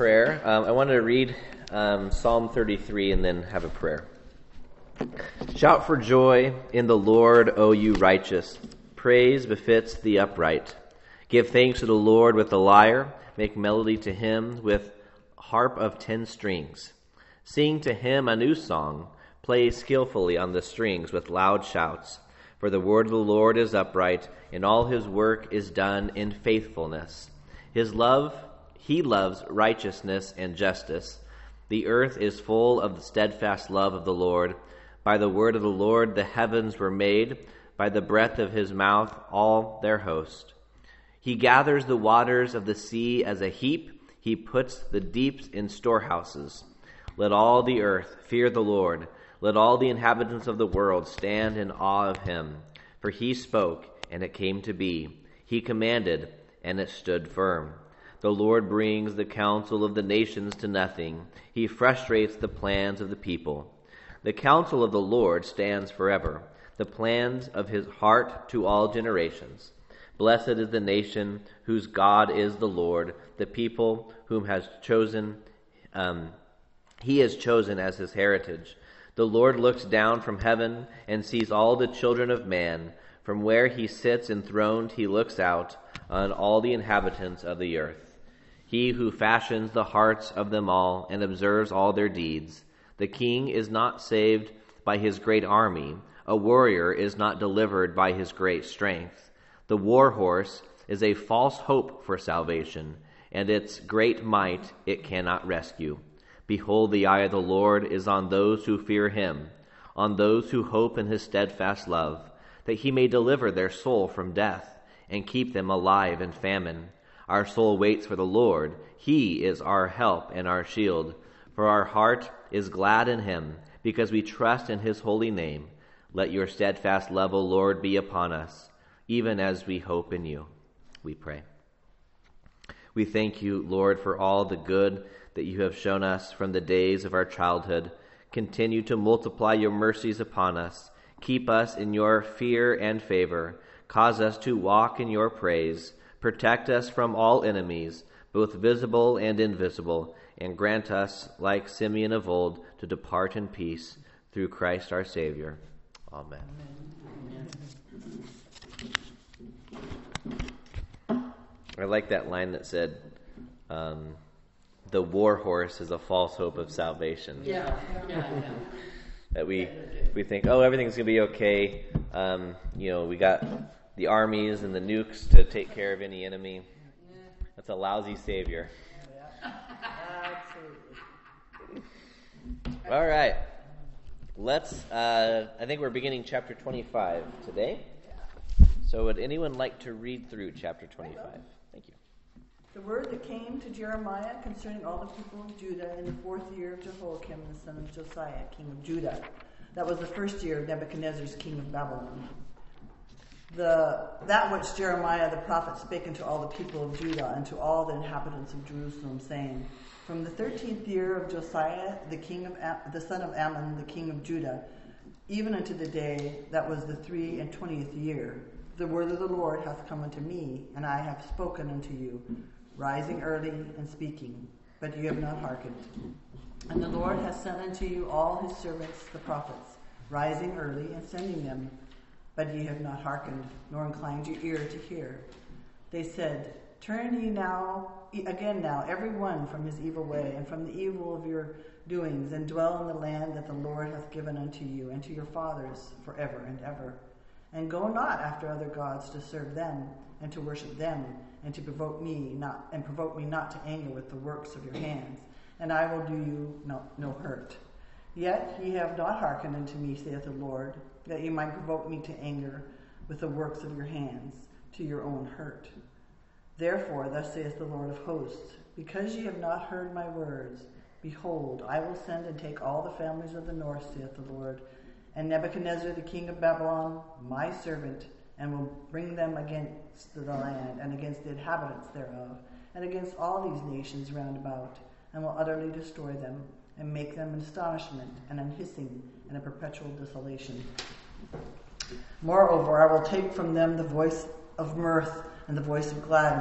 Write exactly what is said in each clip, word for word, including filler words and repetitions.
prayer. Um, I wanted to read um, Psalm thirty-three and then have a prayer. Shout for joy in the Lord, O you righteous. Praise befits the upright. Give thanks to the Lord with the lyre. Make melody to him with harp of ten strings. Sing to him a new song. Play skillfully on the strings with loud shouts. For the word of the Lord is upright, and all his work is done in faithfulness. His love, he loves righteousness and justice. The earth is full of the steadfast love of the Lord. By the word of the Lord the heavens were made, by the breath of his mouth all their host. He gathers the waters of the sea as a heap. He puts the deeps in storehouses. Let all the earth fear the Lord. Let all the inhabitants of the world stand in awe of him. For he spoke, and it came to be. He commanded, and it stood firm. The Lord brings the counsel of the nations to nothing. He frustrates the plans of the people. The counsel of the Lord stands forever, the plans of his heart to all generations. Blessed is the nation whose God is the Lord, the people whom has chosen, um, he has chosen as his heritage. The Lord looks down from heaven and sees all the children of man. From where he sits enthroned, he looks out on all the inhabitants of the earth. He who fashions the hearts of them all and observes all their deeds. The king is not saved by his great army. A warrior is not delivered by his great strength. The war horse is a false hope for salvation, and its great might it cannot rescue. Behold, the eye of the Lord is on those who fear him, on those who hope in his steadfast love, that he may deliver their soul from death and keep them alive in famine. Our soul waits for the Lord. He is our help and our shield. For our heart is glad in him, because we trust in his holy name. Let your steadfast love, O Lord, be upon us, even as we hope in you. We pray. We thank you, Lord, for all the good that you have shown us from the days of our childhood. Continue to multiply your mercies upon us. Keep us in your fear and favor. Cause us to walk in your praise. Protect us from all enemies, both visible and invisible, and grant us, like Simeon of old, to depart in peace through Christ our Savior. Amen. Amen. I like that line that said, um, the war horse is a false hope of salvation. Yeah, yeah, yeah. That we we think, oh, everything's going to be okay. Um, you know, we got the armies and the nukes to take care of any enemy. That's a lousy savior. Absolutely. All right. Let's, uh, I think we're beginning chapter twenty-five today. So would anyone like to read through chapter twenty-five? Thank you. The word that came to Jeremiah concerning all the people of Judah in the fourth year of Jehoiakim, the son of Josiah, king of Judah. That was the first year of Nebuchadnezzar's king of Babylon. The That which Jeremiah the prophet spake unto all the people of Judah and to all the inhabitants of Jerusalem, saying, from the thirteenth year of Josiah, the king of Am- the son of Ammon, the king of Judah, even unto the day that was the three and twentieth year, the word of the Lord hath come unto me, and I have spoken unto you, rising early and speaking, but ye have not hearkened. And the Lord hath sent unto you all his servants the prophets, rising early and sending them, but ye have not hearkened, nor inclined your ear to hear. They said, turn ye now, again now, every one from his evil way, and from the evil of your doings, and dwell in the land that the Lord hath given unto you, and to your fathers forever and ever. And go not after other gods to serve them, and to worship them, and to provoke me not, and provoke me not to anger with the works of your hands, and I will do you no, no hurt. Yet ye have not hearkened unto me, saith the Lord, that ye might provoke me to anger with the works of your hands, to your own hurt. Therefore, thus saith the Lord of hosts, because ye have not heard my words, behold, I will send and take all the families of the north, saith the Lord, and Nebuchadnezzar the king of Babylon, my servant, and will bring them against the land, and against the inhabitants thereof, and against all these nations round about, and will utterly destroy them, and make them an astonishment, and an hissing, and a perpetual desolation. Moreover, I will take from them the voice of mirth and the voice of gladness,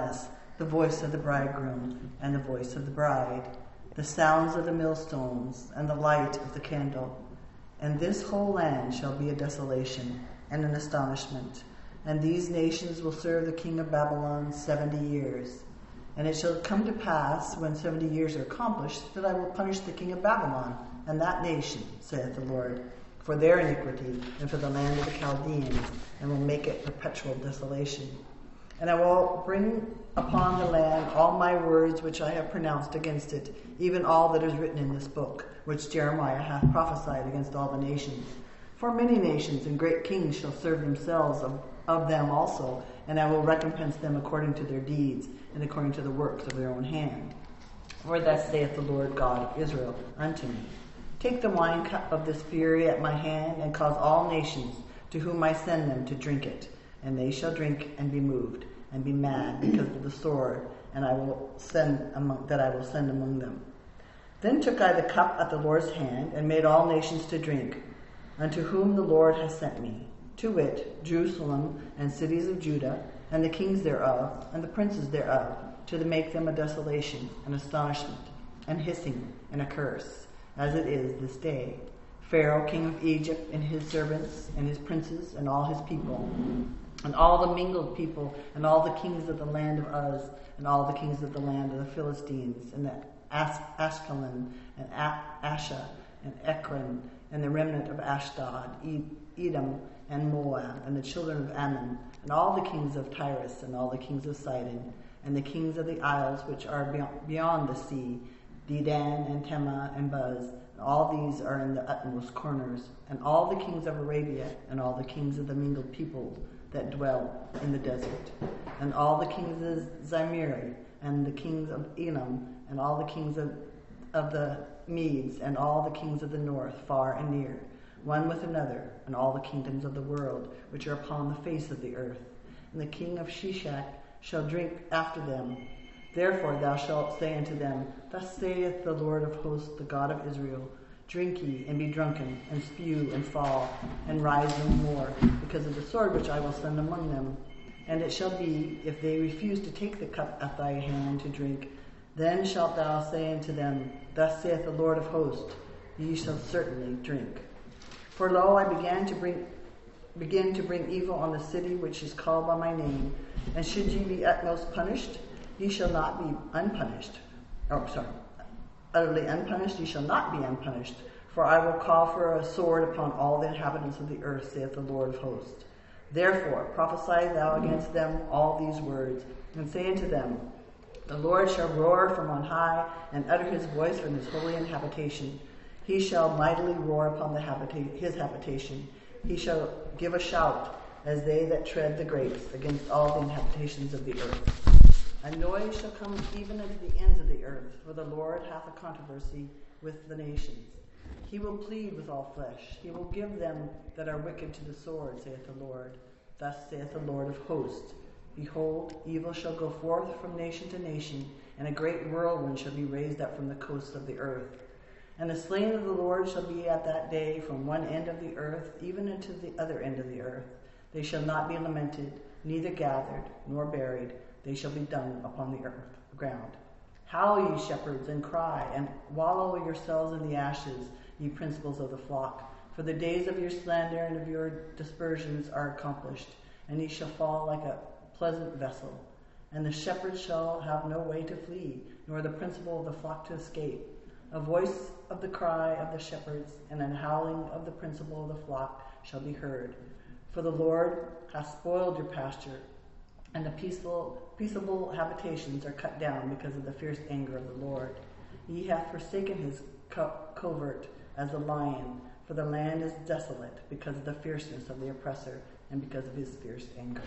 the voice of the bridegroom and the voice of the bride, the sounds of the millstones and the light of the candle. And this whole land shall be a desolation and an astonishment. And these nations will serve the king of Babylon seventy years. And it shall come to pass, when seventy years are accomplished, that I will punish the king of Babylon and that nation, saith the Lord, for their iniquity and for the land of the Chaldeans, and will make it perpetual desolation. And I will bring upon the land all my words which I have pronounced against it, even all that is written in this book, which Jeremiah hath prophesied against all the nations. For many nations and great kings shall serve themselves of, of them also, and I will recompense them according to their deeds and according to the works of their own hand. For thus saith the Lord God of Israel unto me, take the wine cup of this fury at my hand, and cause all nations to whom I send them to drink it, and they shall drink and be moved, and be mad because of the sword, and I will send among, that I will send among them. Then took I the cup at the Lord's hand, and made all nations to drink, unto whom the Lord hath sent me, to wit, Jerusalem and cities of Judah, and the kings thereof, and the princes thereof, to make them a desolation, an astonishment, and hissing, and a curse, as it is this day. Pharaoh king of Egypt, and his servants, and his princes, and all his people, and all the mingled people, and all the kings of the land of Uz, and all the kings of the land of the Philistines, and the As- Ashkelon, and A- Asha, and Ekron, and the remnant of Ashdod, Ed- Edom, and Moab, and the children of Ammon, and all the kings of Tyrus, and all the kings of Sidon, and the kings of the isles which are beyond, beyond the sea, Dedan, and Tema, and Buz, and all these are in the utmost corners, and all the kings of Arabia, and all the kings of the mingled peoples that dwell in the desert, and all the kings of Zimri, and the kings of Elam, and all the kings of, of the Medes, and all the kings of the north, far and near, one with another, and all the kingdoms of the world, which are upon the face of the earth. And the king of Shishak shall drink after them. Therefore thou shalt say unto them, thus saith the Lord of hosts, the God of Israel, drink ye, and be drunken, and spew, and fall, and rise no more, because of the sword which I will send among them. And it shall be, if they refuse to take the cup at thy hand to drink, then shalt thou say unto them, thus saith the Lord of hosts, ye shall certainly drink. For lo, I began to bring, begin to bring evil on the city which is called by my name, and should ye be utmost punished, ye shall not be unpunished. Oh, sorry. Utterly unpunished, ye shall not be unpunished, for I will call for a sword upon all the inhabitants of the earth, saith the Lord of hosts. Therefore prophesy thou against them all these words, and say unto them, the Lord shall roar from on high, and utter his voice from his holy habitation. He shall mightily roar upon the habita- his habitation. He shall give a shout, as they that tread the grapes, against all the inhabitations of the earth. A noise shall come even unto the ends of the earth, for the Lord hath a controversy with the nations. He will plead with all flesh. He will give them that are wicked to the sword, saith the Lord. Thus saith the Lord of hosts, behold, evil shall go forth from nation to nation, and a great whirlwind shall be raised up from the coasts of the earth. And the slain of the Lord shall be at that day from one end of the earth even unto the other end of the earth. They shall not be lamented, neither gathered, nor buried. They shall be dung upon the earth ground. Howl, ye shepherds, and cry, and wallow yourselves in the ashes, ye principals of the flock. For the days of your slander and of your dispersions are accomplished, and ye shall fall like a pleasant vessel. And the shepherds shall have no way to flee, nor the principal of the flock to escape. A voice of the cry of the shepherds, and an howling of the principal of the flock shall be heard. For the Lord hath spoiled your pasture, and the peaceful, peaceable habitations are cut down because of the fierce anger of the Lord. He hath forsaken his co- covert as a lion, for the land is desolate because of the fierceness of the oppressor and because of his fierce anger.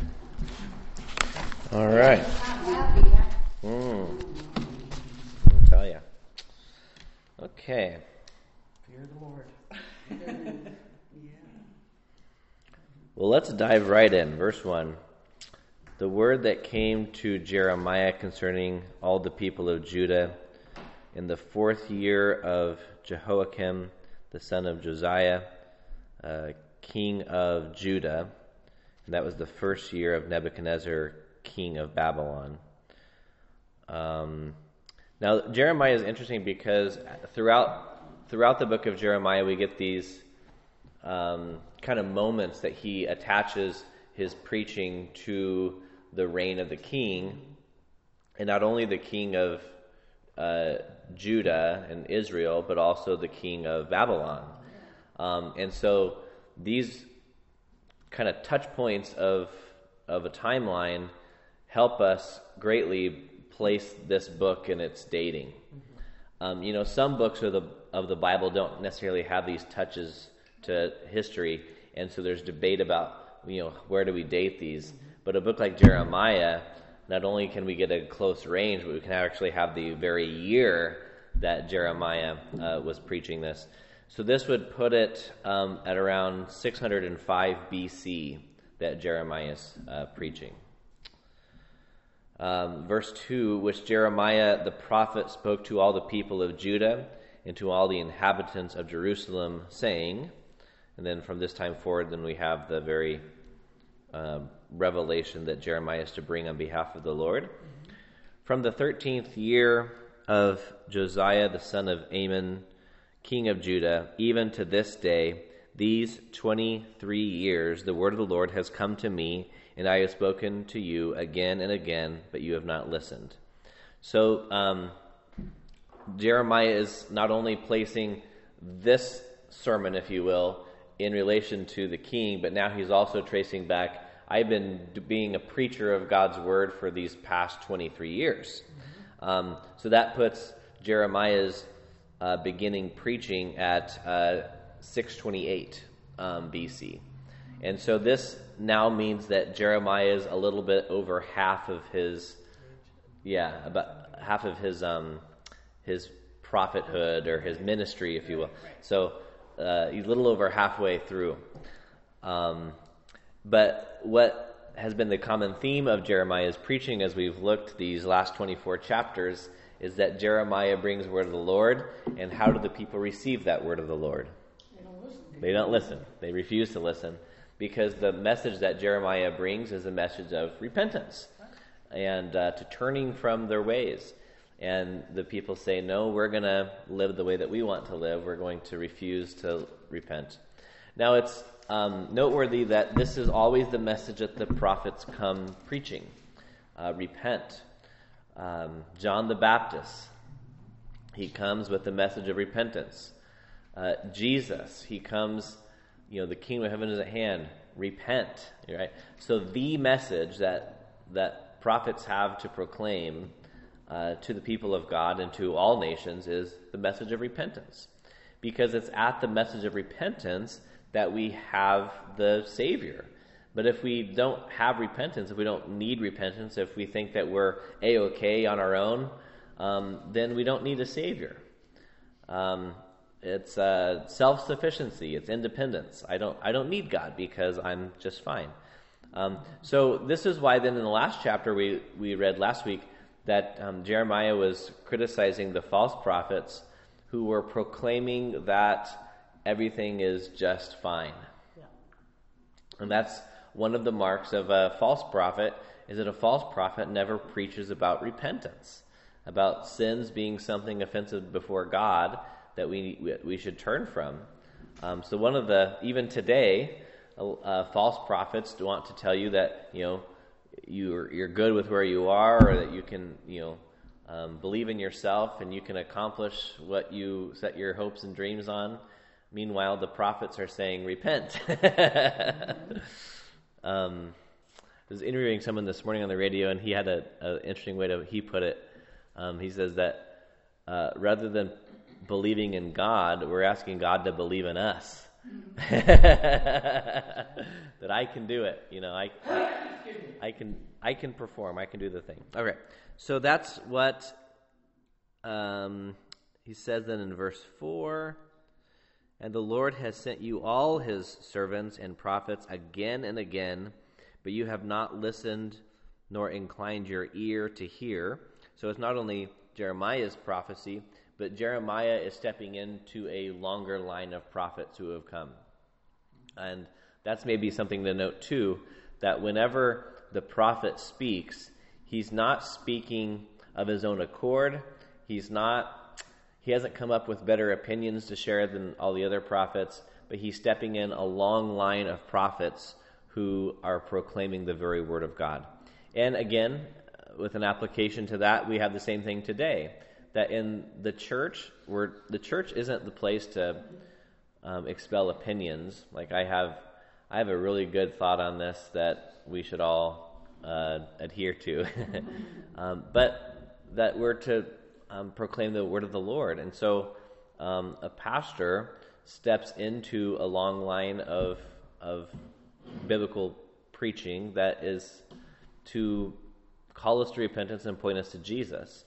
All right. Mm. I'll tell ya. Okay. Fear the Lord. Yeah. Well, let's dive right in. Verse one. The word that came to Jeremiah concerning all the people of Judah in the fourth year of Jehoiakim, the son of Josiah, uh, king of Judah, and that was the first year of Nebuchadnezzar, king of Babylon. Um, now, Jeremiah is interesting because throughout throughout the book of Jeremiah, we get these um, kind of moments that he attaches his preaching to the reign of the king, and not only the king of uh, Judah and Israel, but also the king of Babylon. Um, and so these kind of touch points of of a timeline help us greatly place this book in its dating. Um, you know, some books of the of the Bible don't necessarily have these touches to history, and so there's debate about, you know, where do we date these. But a book like Jeremiah, not only can we get a close range, but we can actually have the very year that Jeremiah uh, was preaching this. So this would put it um, at around six hundred five B C that Jeremiah is uh, preaching. Um, verse two, which Jeremiah the prophet spoke to all the people of Judah and to all the inhabitants of Jerusalem, saying, and then from this time forward, then we have the very uh, revelation that Jeremiah is to bring on behalf of the Lord. Mm-hmm. From the thirteenth year of Josiah the son of Amon, king of Judah, even to this day, these twenty-three years, the word of the Lord has come to me, and I have spoken to you again and again, but you have not listened. So um, Jeremiah is not only placing this sermon, if you will, in relation to the king, but now he's also tracing back, I've been being a preacher of God's word for these past twenty-three years. Mm-hmm. Um, so that puts Jeremiah's uh, beginning preaching at uh, six twenty-eight um, B C. And so this now means that Jeremiah is a little bit over half of his, yeah, about half of his um, his prophethood or his ministry, if you will. So uh, he's a little over halfway through. Um, but what has been the common theme of Jeremiah's preaching as we've looked these last twenty-four chapters is that Jeremiah brings the word of the Lord, and how do the people receive that word of the Lord? They don't listen. They don't listen. They refuse to listen. Because the message that Jeremiah brings is a message of repentance and uh, to turning from their ways. And the people say, no, we're going to live the way that we want to live. We're going to refuse to repent. Now, it's um, noteworthy that this is always the message that the prophets come preaching. Uh, repent. Um, John the Baptist, he comes with the message of repentance. Uh, Jesus, he comes... You know, the kingdom of heaven is at hand. Repent, right? So the message that that prophets have to proclaim uh, to the people of God and to all nations is the message of repentance, because it's at the message of repentance that we have the Savior. But if we don't have repentance, if we don't need repentance, if we think that we're A-okay on our own, um, then we don't need a Savior. Um, It's uh, self-sufficiency. It's independence. I don't I don't need God because I'm just fine. Um, so this is why then in the last chapter we, we read last week that um, Jeremiah was criticizing the false prophets who were proclaiming that everything is just fine. Yeah. And that's one of the marks of a false prophet, is that a false prophet never preaches about repentance, about sins being something offensive before God that we we should turn from. Um, so one of the, even today, uh, false prophets want to tell you that, you know, you're, you're good with where you are, or that you can, you know, um, believe in yourself and you can accomplish what you set your hopes and dreams on. Meanwhile, the prophets are saying, repent. um, I was interviewing someone this morning on the radio, and he had an interesting way to, he put it. Um, he says that uh, rather than believing in God, we're asking God to believe in us. That I can do it. You know, I, I I can I can perform. I can do the thing. Okay, so that's what um, he says then in verse four. And the Lord has sent you all his servants and prophets again and again, but you have not listened nor inclined your ear to hear. So it's not only Jeremiah's prophecy, but Jeremiah is stepping into a longer line of prophets who have come. And that's maybe something to note too, that whenever the prophet speaks, he's not speaking of his own accord. He's not, he hasn't come up with better opinions to share than all the other prophets, but he's stepping in a long line of prophets who are proclaiming the very word of God. And again, with an application to that, we have the same thing today, that in the church, where the church isn't the place to um, expel opinions. Like I have, I have a really good thought on this that we should all uh, adhere to, um, but that we're to um, proclaim the word of the Lord. And so um, a pastor steps into a long line of of biblical preaching that is to call us to repentance and point us to Jesus.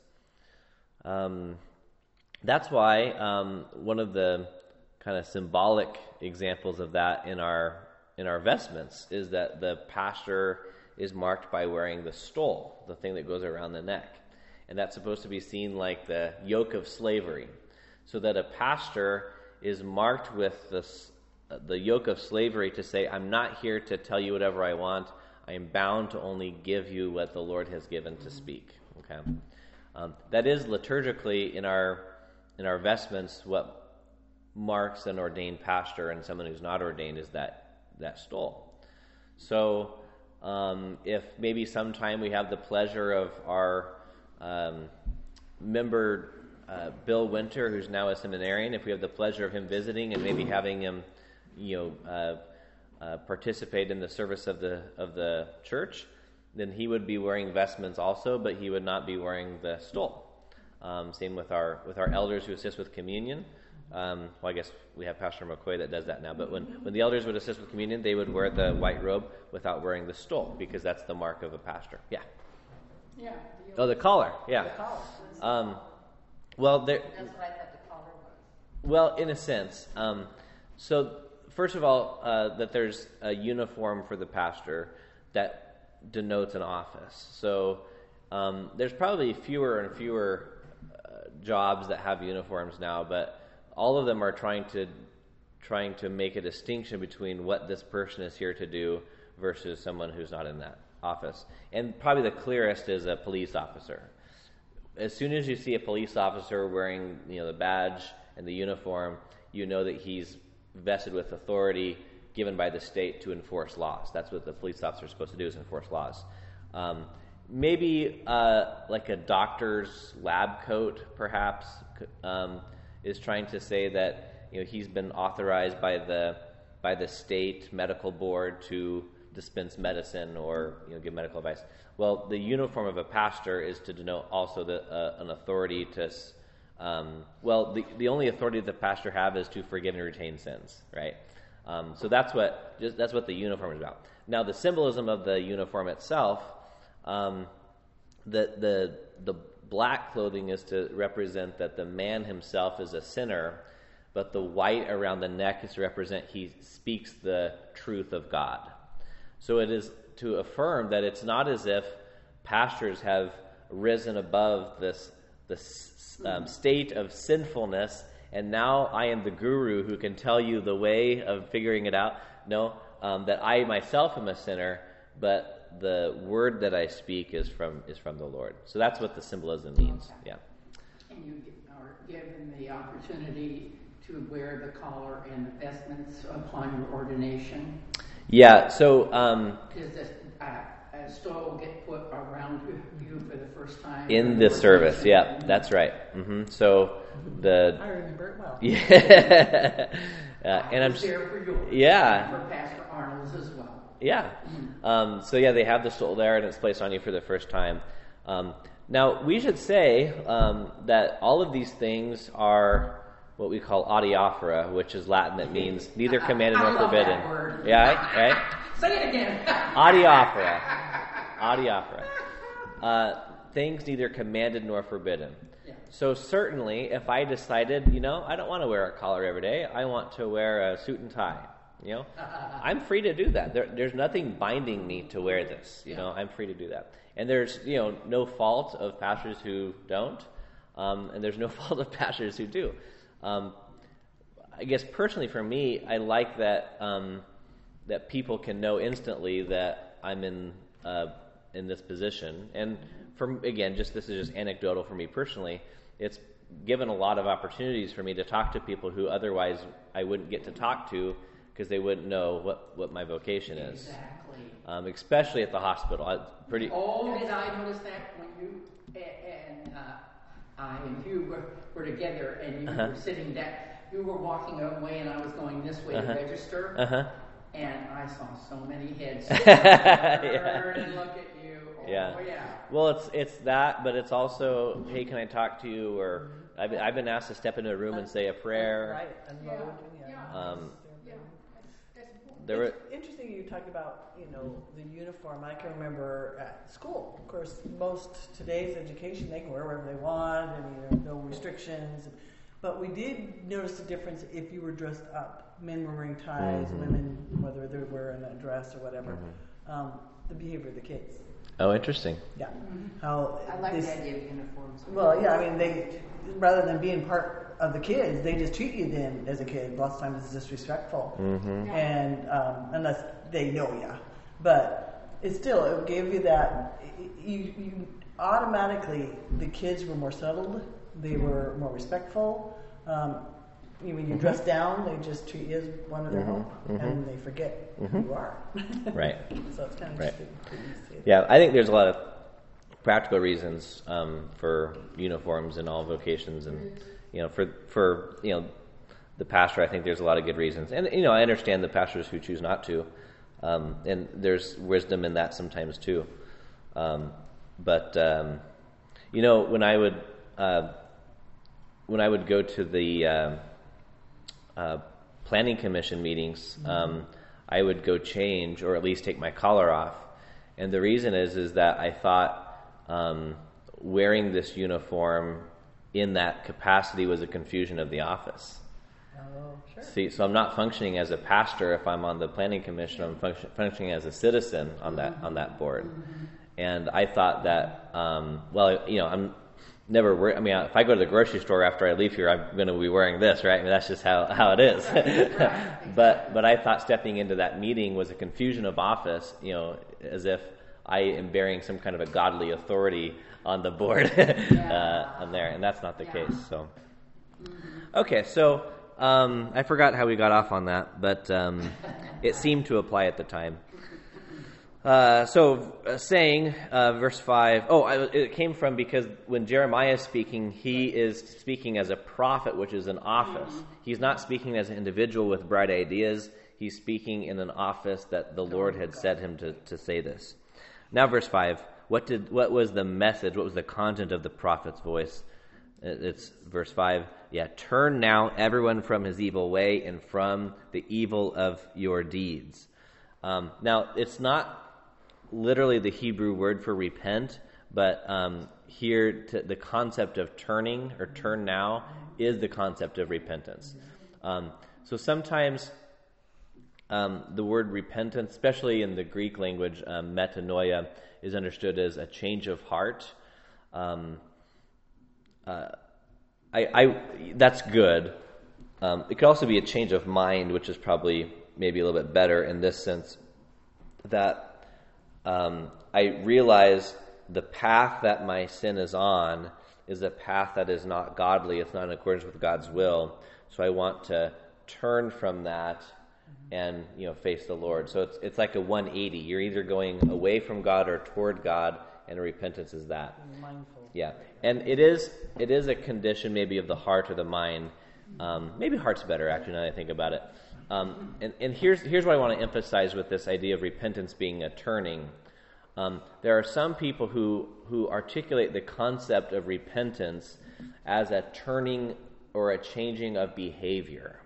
Um, that's why um, one of the kind of symbolic examples of that in our in our vestments is that the pastor is marked by wearing the stole, the thing that goes around the neck, and that's supposed to be seen like the yoke of slavery, so that a pastor is marked with this the yoke of slavery to say, I'm not here to tell you whatever I want. I am bound to only give you what the Lord has given to speak. Okay, um, that is liturgically in our in our vestments. What marks an ordained pastor and someone who's not ordained is that that stole. So, um, if maybe sometime we have the pleasure of our um, member uh, Bill Winter, who's now a seminarian, if we have the pleasure of him visiting and maybe having him, you know. Uh, Uh, participate in the service of the of the church, then he would be wearing vestments also, but he would not be wearing the stole. Um, same with our with our elders who assist with communion. Um, well, I guess we have Pastor McCoy that does that now. But when, when the elders would assist with communion, they would wear the white robe without wearing the stole, because that's the mark of a pastor. Yeah. Yeah. Oh, the collar. Yeah. The collar. Um, well, there. That's what I thought the collar was. Well, in a sense. Um, so. First of all, uh, that there's a uniform for the pastor that denotes an office. So um, there's probably fewer and fewer uh, jobs that have uniforms now, but all of them are trying to trying to make a distinction between what this person is here to do versus someone who's not in that office. And probably the clearest is a police officer. As soon as you see a police officer wearing, you know, the badge and the uniform, you know that he's vested with authority given by the state to enforce laws. That's what the police officer is supposed to do, is enforce laws. Um, maybe uh, like a doctor's lab coat, perhaps, um, is trying to say that, you know, he's been authorized by the by the state medical board to dispense medicine or, you know, give medical advice. Well, the uniform of a pastor is to denote also the, uh, an authority to. Um, well, the, the only authority that the pastor have is to forgive and retain sins, right? Um, so that's what just, that's what the uniform is about. Now, the symbolism of the uniform itself, um, the the the black clothing is to represent that the man himself is a sinner, but the white around the neck is to represent he speaks the truth of God. So it is to affirm that it's not as if pastors have risen above this this um, state of sinfulness, and now I am the guru who can tell you the way of figuring it out. No, um, that I myself am a sinner, but the word that I speak is from is from the Lord. So that's what the symbolism means. Okay. Yeah. And you are given the opportunity to wear the collar and the vestments upon your ordination. Yeah. So. Um, Does this uh, a stole get put around you for the first time in this service? Yeah, that's right. Mm-hmm. So the. I remember it well. Yeah. uh, and I'm. there for yours. Yeah. For Pastor Arnold's as well. Yeah. Um, so yeah, they have the stole there, and it's placed on you for the first time. Um, now, we should say um, that all of these things are what we call adiaphora, which is Latin that means neither commanded nor I love forbidden. that word. Yeah, right? right? Say it again. Adiaphora. Adiaphora. Uh, things neither commanded nor forbidden. Yeah. So certainly, if I decided, you know, I don't want to wear a collar every day, I want to wear a suit and tie. You know, I'm free to do that. There, there's nothing binding me to wear this. You Yeah. know, I'm free to do that. And there's, you know, no fault of pastors who don't, um, and there's no fault of pastors who do. Um, I guess personally for me, I like that um, that people can know instantly that I'm in uh, in this position. And for again, just this is just anecdotal for me personally. It's given a lot of opportunities for me to talk to people who otherwise I wouldn't get to talk to because they wouldn't know what, what my vocation is. Exactly. Um, especially at the hospital. I, pretty. Oh, did I notice that when you and uh, I and you were, were together and you Uh-huh. were sitting down, you were walking away and I was going this way Uh-huh. to register, Uh-huh. and I saw so many heads Yeah. turn and look at you. Oh, Yeah. yeah. Well, it's it's that, but it's also, hey, can I talk to you? Or I've been, I've been asked to step into a room and say a prayer. Right, unload, Yeah, yeah. yeah. Um, Yeah, that's, that's important. there were, It's interesting you talk about, you know, the uniform. I can remember at school, of course, most today's education, they can wear whatever they want and you know, no restrictions. But we did notice a difference if you were dressed up. Men were wearing ties, Mhm. women, whether they were wearing a dress or whatever. Um, the behavior of the kids. oh, interesting. Yeah. How I like they- the idea of uniforms. Well, yeah, I mean, they rather than being part of the kids, they just treat you then as a kid. Lots of times it's disrespectful, Mm-hmm. and um, unless they know you, but it still it gave you that. You, you automatically the kids were more settled. They were more respectful. Um, you when you dress down, they just treat you as one of their Mhm, own, mhm. and they forget who you are. Right. So it's kind of Right. interesting. that you see it. Yeah, I think there's a lot of practical reasons um, for uniforms in all vocations, and you know, for for you know, the pastor. I think there's a lot of good reasons, and you know, I understand the pastors who choose not to, um, and there's wisdom in that sometimes too. Um, but um, you know, when I would uh, when I would go to the uh, uh, planning commission meetings, um, I would go change or at least take my collar off, and the reason is is that I thought. Um, wearing this uniform in that capacity was a confusion of the office. Oh, sure. See, so I'm not functioning as a pastor if I'm on the planning commission. I'm function, functioning as a citizen on that on that board. And I thought that, um, well, you know, I'm never. Wear, I mean, if I go to the grocery store after I leave here, I'm going to be wearing this, right? I mean, that's just how how it is. but but I thought stepping into that meeting was a confusion of office. You know, as if I am bearing some kind of a godly authority on the board uh, on there, and that's not the Yeah. case. So, okay, so um, I forgot how we got off on that, but um, it seemed to apply at the time. Uh, so, uh, saying, uh, verse five, oh, I, it came from because when Jeremiah is speaking, he is speaking as a prophet, which is an office. He's not speaking as an individual with bright ideas. He's speaking in an office that the Lord had set him to, to say this. Now, verse five. What did? What was the message? What was the content of the prophet's voice? It's verse five. Yeah, turn now everyone from his evil way and from the evil of your deeds. Um, now, it's not literally the Hebrew word for repent, but um, here to, the concept of turning or turn now is the concept of repentance. Um, so sometimes. Um, the word repentance, especially in the Greek language, um, metanoia, is understood as a change of heart. Um, uh, I, I, that's good. Um, it could also be a change of mind, which is probably maybe a little bit better in this sense, that um, I realize the path that my sin is on is a path that is not godly. It's not in accordance with God's will. So I want to turn from that and you know face the Lord. So it's it's like a one eighty. You're either going away from God or toward God, and repentance is that. Mindful. Yeah, and it is it is a condition maybe of the heart or the mind. Um, maybe heart's better actually now that I think about it. Um, and and here's here's what I want to emphasize with this idea of repentance being a turning. Um, there are some people who who articulate the concept of repentance as a turning or a changing of behavior.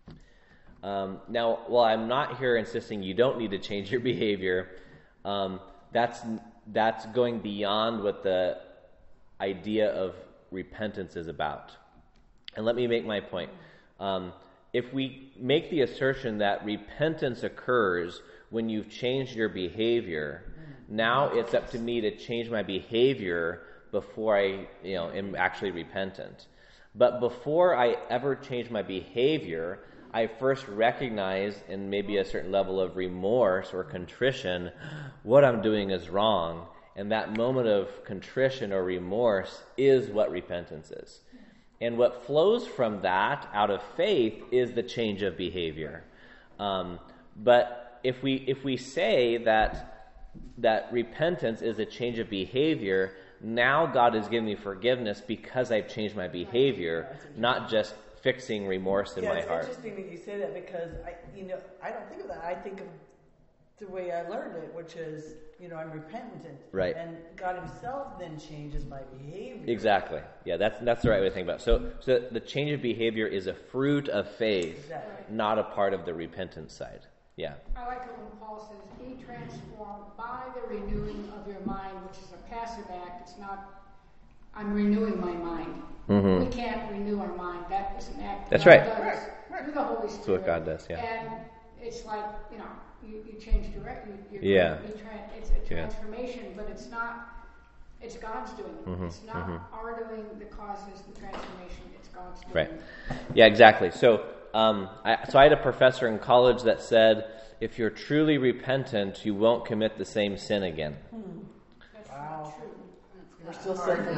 Um, now, while I'm not here insisting you don't need to change your behavior, um, that's that's going beyond what the idea of repentance is about. And let me make my point. Um, if we make the assertion that repentance occurs when you've changed your behavior, now it's up to me to change my behavior before I, you know, am actually repentant. But before I ever change my behavior, I first recognize in maybe a certain level of remorse or contrition what I'm doing is wrong, And that moment of contrition or remorse is what repentance is. And what flows from that out of faith is the change of behavior. Um, but if we if we say that that repentance is a change of behavior, now God has given me forgiveness because I've changed my behavior, not just fixing remorse in yeah, my it's heart. interesting that you say that because I, you know, I don't think of that. I think of the way I learned it, which is, you know, I'm repentant, Right. and God Himself then changes my behavior. Exactly. Yeah, that's that's the right way to think about it. So, so the change of behavior is a fruit of faith, Exactly. not a part of the repentance side. Yeah. I like it when Paul says, be transformed by the renewing of your mind, which is a passive act. It's not, I'm renewing my mind. Mm-hmm. We can't renew our mind. That is an act That's God right. does through the Holy Spirit. That's what God does, yeah. And it's like, you know, you, you change direction. You, Yeah. You tra- it's a Yeah. transformation, but it's not, it's God's doing it. Mm-hmm. It's not Mm-hmm. our doing that causes the transformation. It's God's doing Right. it. Yeah, exactly. So, um, I, so I had a professor in college that said, if you're truly repentant, you won't commit the same sin again. That's Wow. not true. We're still sinful.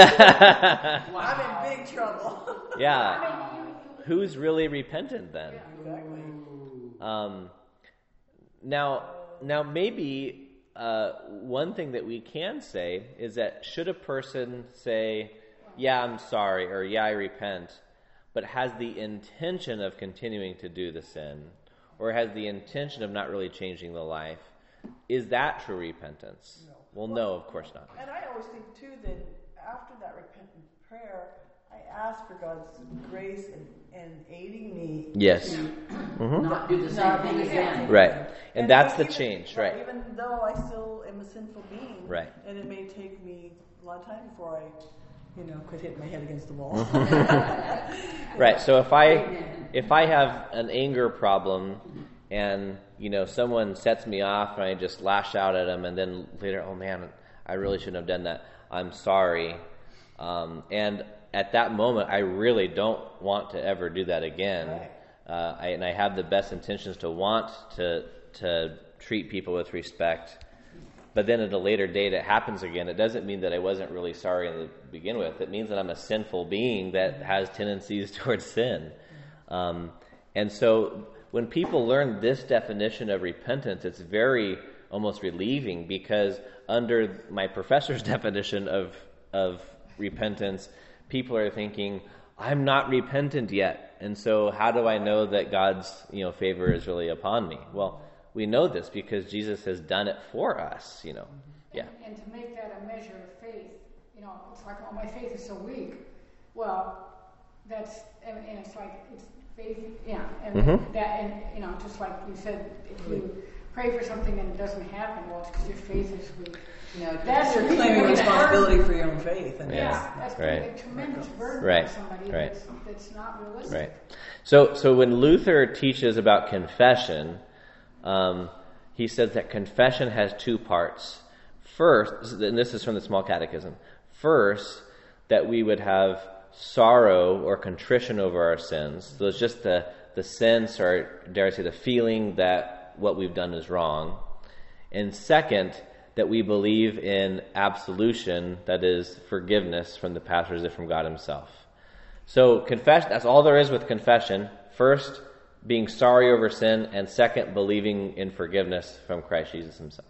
I'm in big trouble. Yeah. Who's really repentant then? Exactly. Um, now, now maybe uh, one thing that we can say is that should a person say, yeah, I'm sorry, or yeah, I repent, but has the intention of continuing to do the sin, or has the intention of not really changing the life, is that true repentance? No. Well, no, of course not. And I always think, too, that after that repentant prayer, I ask for God's grace and, and aiding me Yes. to Mm-hmm. Not do the same not thing do the same again. thing Right. again. And that's even- the change, well, right. Even though I still am a sinful being, Right. and it may take me a lot of time before I, you know, quit hitting my head against the wall. Right. So if I if I have an anger problem and, you know, someone sets me off and I just lash out at them and then later, oh man, I really shouldn't have done that. I'm sorry. Um, and at that moment, I really don't want to ever do that again. Right. Uh, I, and I have the best intentions to want to to treat people with respect. But then at a later date, it happens again. It doesn't mean that I wasn't really sorry to begin with. It means that I'm a sinful being that has tendencies towards sin. Um, and so when people learn this definition of repentance, it's very almost relieving, because under my professor's definition of of repentance, people are thinking, I'm not repentant yet. And so how do I know that God's, you know, favor is really upon me? Well, we know this because Jesus has done it for us, you know. Yeah. And, and to make that a measure of faith, you know, it's like, oh, my faith is so weak. Well, that's, and, and it's like, it's faith, yeah, and Mhm. that, and, you know, just like you said, if you pray for something and it doesn't happen, well, it's because your faith is weak. You know, That's You're really claiming gonna responsibility hurt. for your own faith. And Yeah, that's, that's Right. a tremendous burden Right. on somebody Right. that's, that's not realistic. Right. So, so when Luther teaches about confession, um, he says that confession has two parts. First, and this is from the Small Catechism. First, that we would have sorrow or contrition over our sins. So it's just the, the sense, or dare I say, the feeling that what we've done is wrong. And second, that we believe in absolution, that is forgiveness from the past, or is it from God Himself? So confession, that's all there is with confession. First, being sorry over sin, and second, believing in forgiveness from Christ Jesus Himself.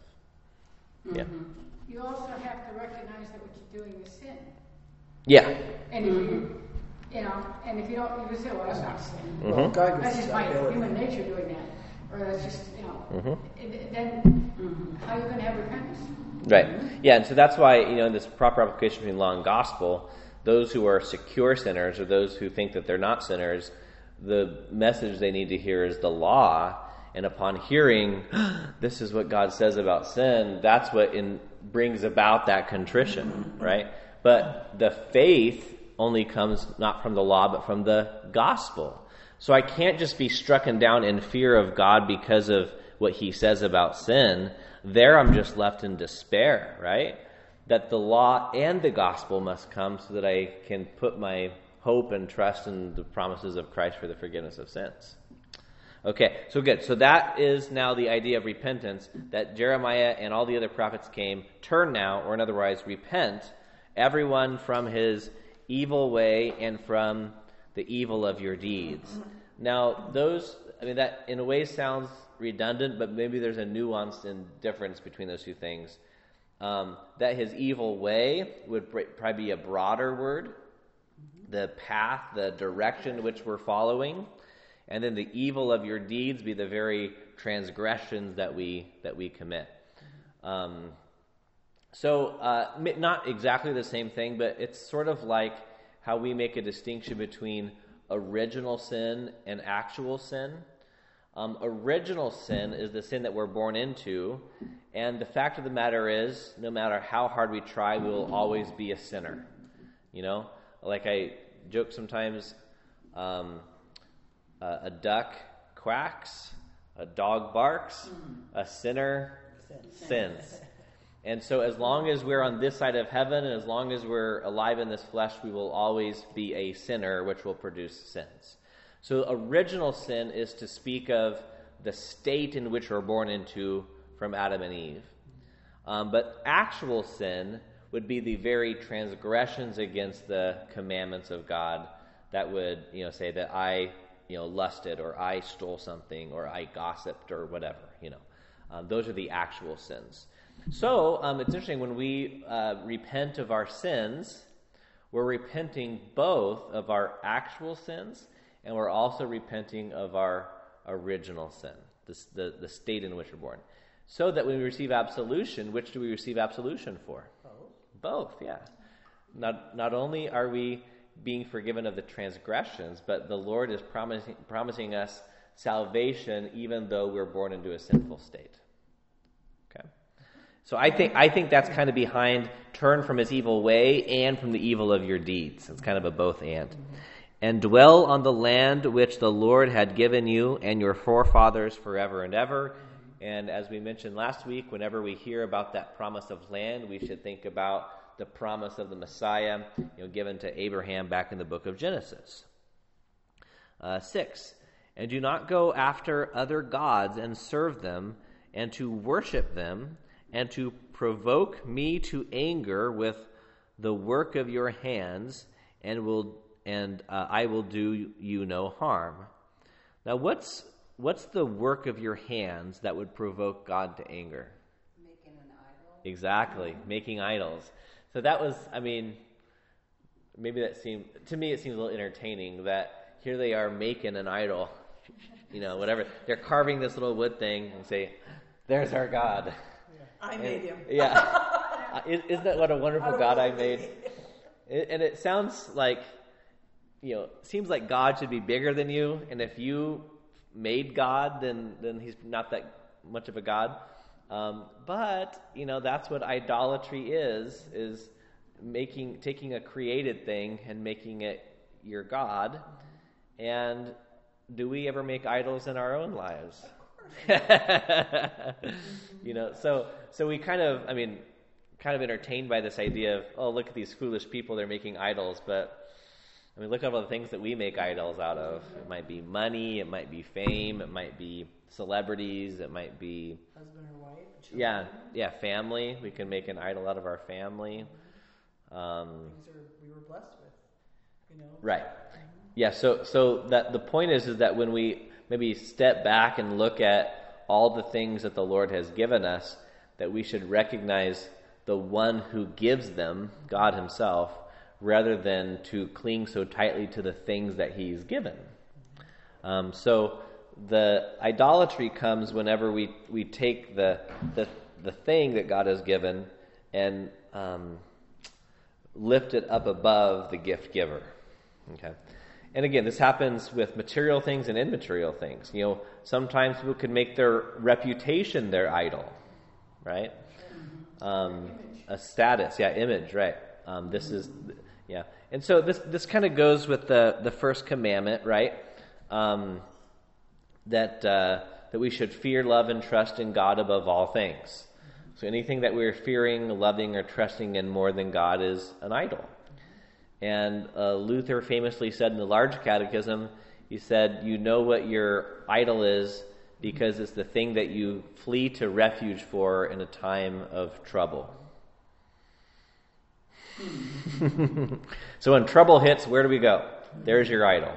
Yeah. You also have to recognize that what you're doing is sin. Yeah. And if you, you know, and if you don't, you say, well, that's not sin. well, God That's gives just us my that ability. human nature doing that. Or that's just, you know, Mm-hmm. and then how are you going to have repentance? Right. Yeah, and so that's why, you know, in this proper application between law and gospel, those who are secure sinners, or those who think that they're not sinners, the message they need to hear is the law. And upon hearing, this is what God says about sin, that's what in, brings about that contrition, right? But the faith only comes not from the law, but from the gospel. So I can't just be strucken down in fear of God because of what He says about sin. There I'm just left in despair, right? That the law and the gospel must come so that I can put my hope and trust in the promises of Christ for the forgiveness of sins. Okay, so good. So that is now the idea of repentance, that Jeremiah and all the other prophets came, turn now, or in other words, repent, everyone from his evil way and from the evil of your deeds. Now, those, I mean, that in a way sounds redundant, but maybe there's a nuance and difference between those two things. Um, that his evil way would probably be a broader word, the path, the direction which we're following, and then the evil of your deeds be the very transgressions that we that we commit. Um, so uh, not exactly the same thing, but it's sort of like how we make a distinction between original sin and actual sin. Um, original sin is the sin that we're born into, and the fact of the matter is, no matter how hard we try, we will always be a sinner. You know, like I joke sometimes, um, uh, a duck quacks, a dog barks, a sinner sins. And so as long as we're on this side of heaven, and as long as we're alive in this flesh, we will always be a sinner, which will produce sins. So original sin is to speak of the state in which we're born into from Adam and Eve. Um, but actual sin would be the very transgressions against the commandments of God that would, you know, say that I, you know, lusted, or I stole something, or I gossiped, or whatever, you know. Um, those are the actual sins. So um, it's interesting, when we uh, repent of our sins, we're repenting both of our actual sins, and we're also repenting of our original sin, the, the, the state in which we're born. So that when we receive absolution, which do we receive absolution for? Both. Both, yeah. Not, not only are we being forgiven of the transgressions, but the Lord is promising, promising us salvation even though we're born into a sinful state. Okay? So I think I think that's kind of behind turn from his evil way and from the evil of your deeds. It's kind of a both and. And dwell on the land which the Lord had given you and your forefathers forever and ever. And as we mentioned last week, whenever we hear about that promise of land, we should think about the promise of the Messiah, you know, given to Abraham back in the book of Genesis. Uh, six, and do not go after other gods and serve them, and to worship them, and to provoke me to anger with the work of your hands, and will and uh, I will do you no harm. Now, what's what's the work of your hands that would provoke God to anger? Making an idol. Exactly, making idols. So that was, I mean, maybe that seemed, to me it seems a little entertaining that here they are making an idol, you know, whatever. They're carving this little wood thing and say, there's our God. I made and, him. Yeah. Isn't that what a wonderful God I made? And it sounds like, you know, seems like God should be bigger than you, and if you made God, then then he's not that much of a God. Um, but, you know, that's what idolatry is, is making taking a created thing and making it your God. And do we ever make idols in our own lives? You know, so so we kind of, I mean, kind of entertained by this idea of, oh, look at these foolish people, they're making idols, but I mean, look at all the things that we make idols out of. It might be money, it might be fame, it might be celebrities, it might be Husband or wife, children. yeah, yeah, family. We can make an idol out of our family. Um, Things are, we were blessed with, you know. right. Yeah. So, so that the point is, is that when we maybe step back and look at all the things that the Lord has given us, that we should recognize the one who gives them, God Himself, rather than to cling so tightly to the things that He's given. Um, so the idolatry comes whenever we, we take the, the the thing that God has given and um, lift it up above the gift giver. Okay, and again, this happens with material things and immaterial things. You know, sometimes people can make their reputation their idol, right? Um, a status, yeah, image, right? Um, this is. Yeah, and so this this kind of goes with the, the first commandment, right? Um, that uh, that we should fear, love, and trust in God above all things. So anything that we're fearing, loving, or trusting in more than God is an idol. And uh, Luther famously said in the Large Catechism, He said, you know what your idol is because it's the thing that you flee to refuge for in a time of trouble. So when trouble hits, where do we go? There's your idol.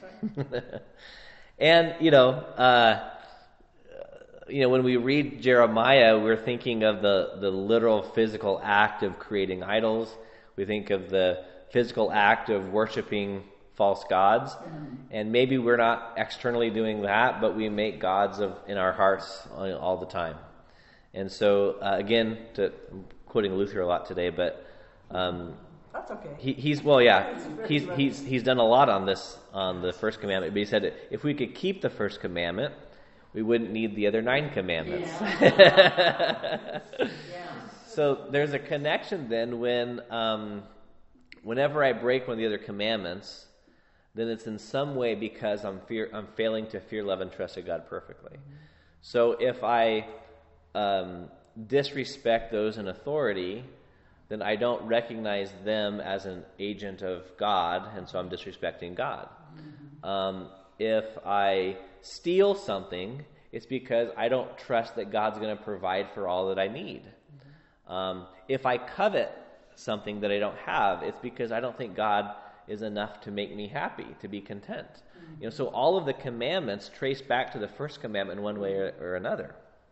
And, you know, uh, you know, when we read Jeremiah, we're thinking of the, the literal physical act of creating idols. We think of the physical act of worshiping false gods. And maybe we're not externally doing that, but we make gods of in our hearts all the time. And so, uh, again, to, I'm quoting Luther a lot today, but um, That's okay. He, he's well, yeah. He's he's he's done a lot on this on the first commandment. But he said that if we could keep the first commandment, we wouldn't need the other nine commandments. Yeah. Yeah. So there's a connection then when um, whenever I break one of the other commandments, then it's in some way because I'm fear I'm failing to fear, love, and trust God perfectly. So if I um, disrespect those in authority, then I don't recognize them as an agent of God, and so I'm disrespecting God. Mm-hmm. Um, if I steal something, it's because I don't trust that God's going to provide for all that I need. Mm-hmm. Um, if I covet something that I don't have, it's because I don't think God is enough to make me happy, to be content. Mm-hmm. You know, so all of the commandments trace back to the first commandment in one way or, or another.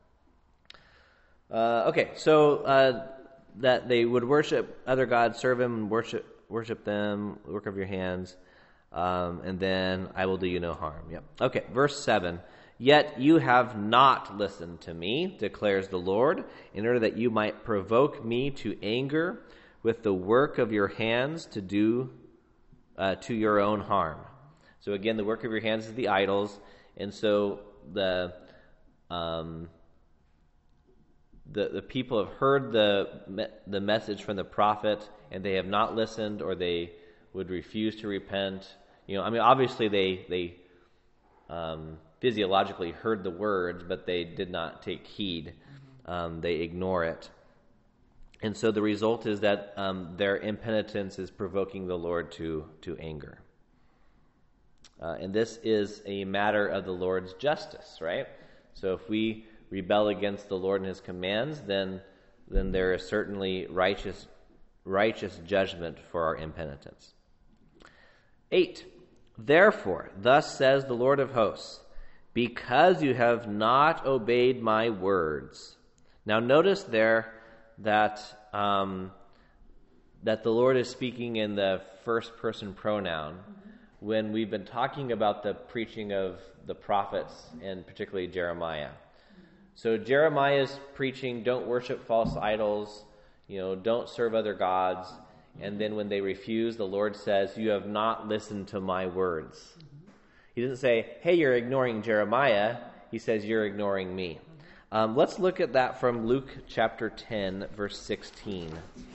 Uh, okay, so... Uh, that they would worship other gods, serve him, and worship worship them, work of your hands, um, and then I will do you no harm. Yep. Okay, verse seven. Yet you have not listened to me, declares the Lord, in order that you might provoke me to anger with the work of your hands to do uh, to your own harm. So again, the work of your hands is the idols, and so the... Um, The, the people have heard the the message from the prophet, and they have not listened, or they would refuse to repent. You know, I mean, obviously they they um, physiologically heard the words, but they did not take heed. Um, they ignore it, and so the result is that um, their impenitence is provoking the Lord to to anger. Uh, and this is a matter of the Lord's justice, right? So if we rebel against the Lord and his commands, then then there is certainly righteous righteous judgment for our impenitence. Eight. Therefore, thus says the Lord of hosts, because you have not obeyed my words. Now notice there that um, that the Lord is speaking in the first person pronoun mm-hmm. when we've been talking about the preaching of the prophets, and particularly Jeremiah. So Jeremiah's preaching, don't worship false idols, you know, don't serve other gods. And then when they refuse, the Lord says, you have not listened to my words. He doesn't say, hey, you're ignoring Jeremiah. He says, you're ignoring me. Um, let's look at that from Luke chapter ten, verse sixteen.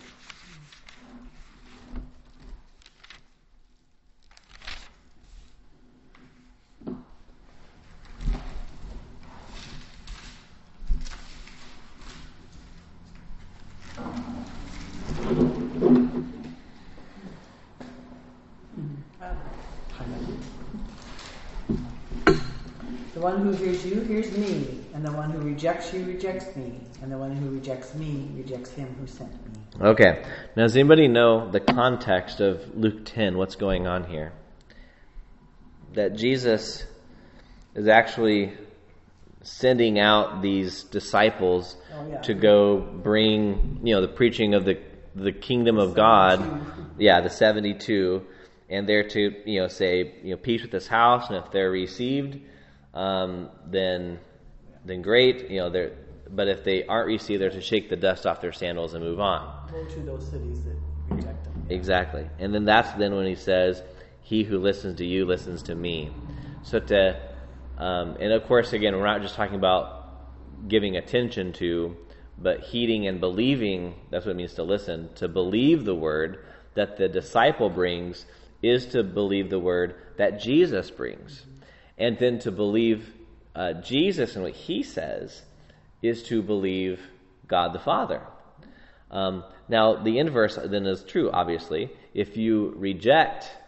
The one who hears you hears me, and the one who rejects you rejects me, and the one who rejects me rejects him who sent me. Okay. Now, does anybody know the context of Luke ten? What's going on here? That Jesus is actually sending out these disciples oh, yeah. to go bring, you know, the preaching of the the kingdom of God. Yeah, the seventy-two, and they're to, you know, say, you know, peace with this house, and if they're received, um, then then great, you know, they're. But if they aren't received, they're to shake the dust off their sandals and move on. Go to those cities that reject them. Yeah. Exactly, and then that's then when he says, "He who listens to you listens to me." So to, um, and of course, again, we're not just talking about giving attention to, but heeding and believing. That's what it means to listen. To believe the word that the disciple brings is to believe the word that Jesus brings. And then to believe uh, Jesus and what he says is to believe God the Father. Um, now, the inverse then is true, obviously. If you reject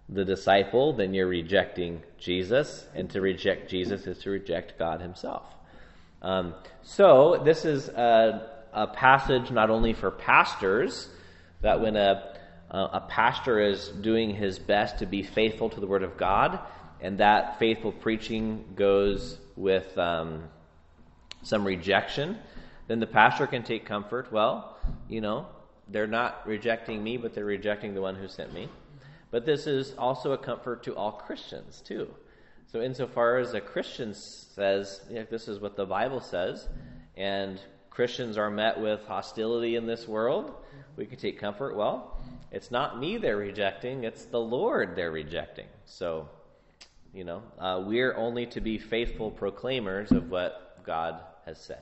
the disciple, then you're rejecting Jesus, and to reject Jesus is to reject God himself. Um, so this is a, a passage not only for pastors, that when a, a pastor is doing his best to be faithful to the Word of God, and that faithful preaching goes with um, some rejection, then the pastor can take comfort. Well, you know, they're not rejecting me, but they're rejecting the one who sent me. But this is also a comfort to all Christians, too. So insofar as a Christian says, you know, this is what the Bible says, and Christians are met with hostility in this world, we can take comfort. Well, it's not me they're rejecting, it's the Lord they're rejecting. So, you know, uh, we're only to be faithful proclaimers of what God has said.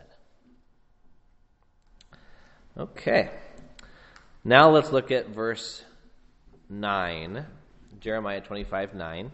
Okay. Now let's look at verse nine, Jeremiah twenty-five nine.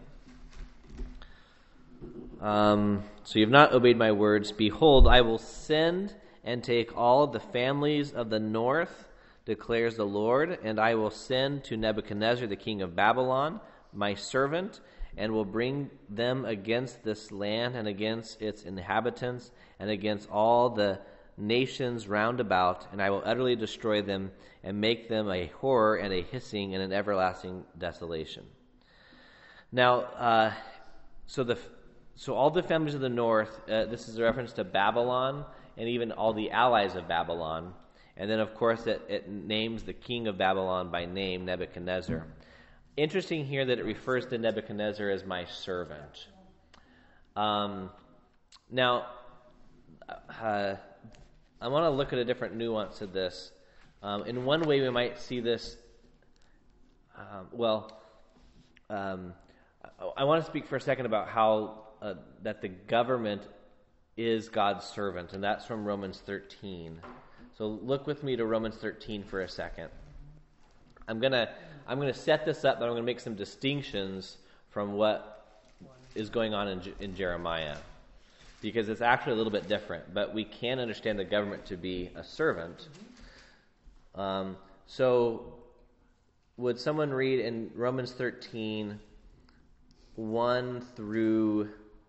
Um, so you've not obeyed my words. Behold, I will send and take all the families of the north, declares the Lord, and I will send to Nebuchadnezzar, the king of Babylon, my servant, and will bring them against this land and against its inhabitants and against all the nations round about, and I will utterly destroy them and make them a horror and a hissing and an everlasting desolation. Now, uh, so the so all the families of the north, uh, this is a reference to Babylon and even all the allies of Babylon. And then, of course, it, it names the king of Babylon by name, Nebuchadnezzar. Interesting here that it refers to Nebuchadnezzar as my servant. Um, now, uh, I want to look at a different nuance of this. Um, in one way, we might see this, um, well, um, I, I want to speak for a second about how uh, that the government is God's servant, and that's from Romans thirteen. So look with me to Romans thirteen for a second. I'm gonna I'm gonna set this up, but I'm gonna make some distinctions from what is going on in, in Jeremiah, because it's actually a little bit different. But we can understand the government to be a servant. Um, so, would someone read in Romans thirteen, one through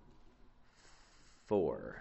four?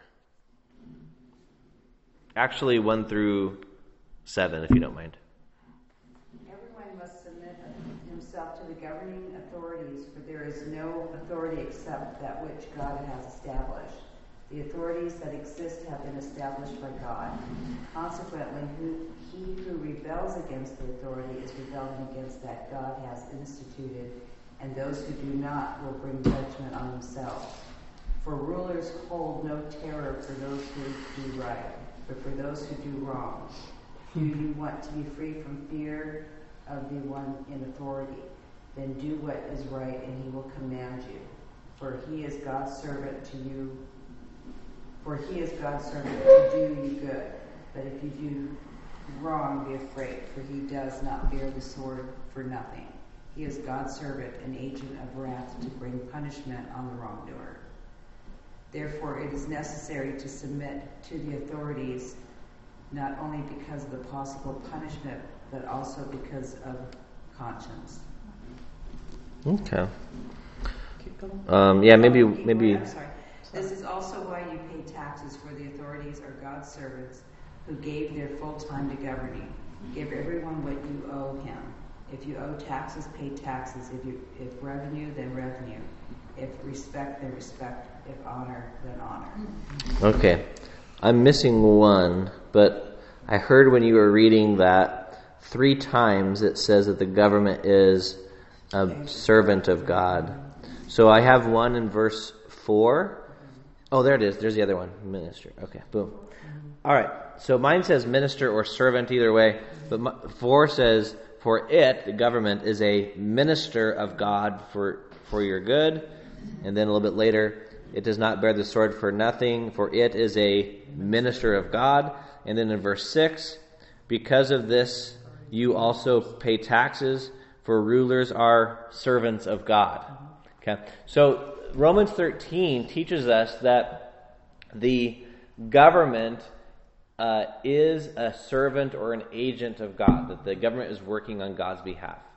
Actually, one through seven, if you don't mind. Everyone must submit himself to the governing authorities, for there is no authority except that which God has established. The authorities that exist have been established by God. Consequently, who, he who rebels against the authority is rebelling against that God has instituted, and those who do not will bring judgment on themselves. For rulers hold no terror for those who do right, but for those who do wrong. Do you want to be free from fear of the one in authority? Then do what is right, and he will command you. For he is God's servant to you. For he is God's servant to do you good. But if you do wrong, be afraid, for he does not bear the sword for nothing. He is God's servant, an agent of wrath to bring punishment on the wrongdoer. Therefore, it is necessary to submit to the authorities, not only because of the possible punishment, but also because of conscience. Okay. Um, yeah, maybe maybe. I'm sorry. This is also why you pay taxes, for the authorities are God's servants who gave their full time to governing. Give everyone what you owe him. If you owe taxes, pay taxes. If you if revenue, then revenue. If respect, then respect. If honor, then honor. Okay. I'm missing one, but I heard when you were reading that three times it says that the government is a servant of God. So I have one in verse four. Oh, there it is. There's the other one. Minister. Okay, boom. All right. So mine says minister or servant either way, but my, four says, for it, the government, is a minister of God for, for your good. And then a little bit later, it does not bear the sword for nothing, for it is a minister of God. And then in verse six, because of this, you also pay taxes, for rulers are servants of God. Okay. So Romans thirteen teaches us that the government uh, is a servant or an agent of God, that the government is working on God's behalf.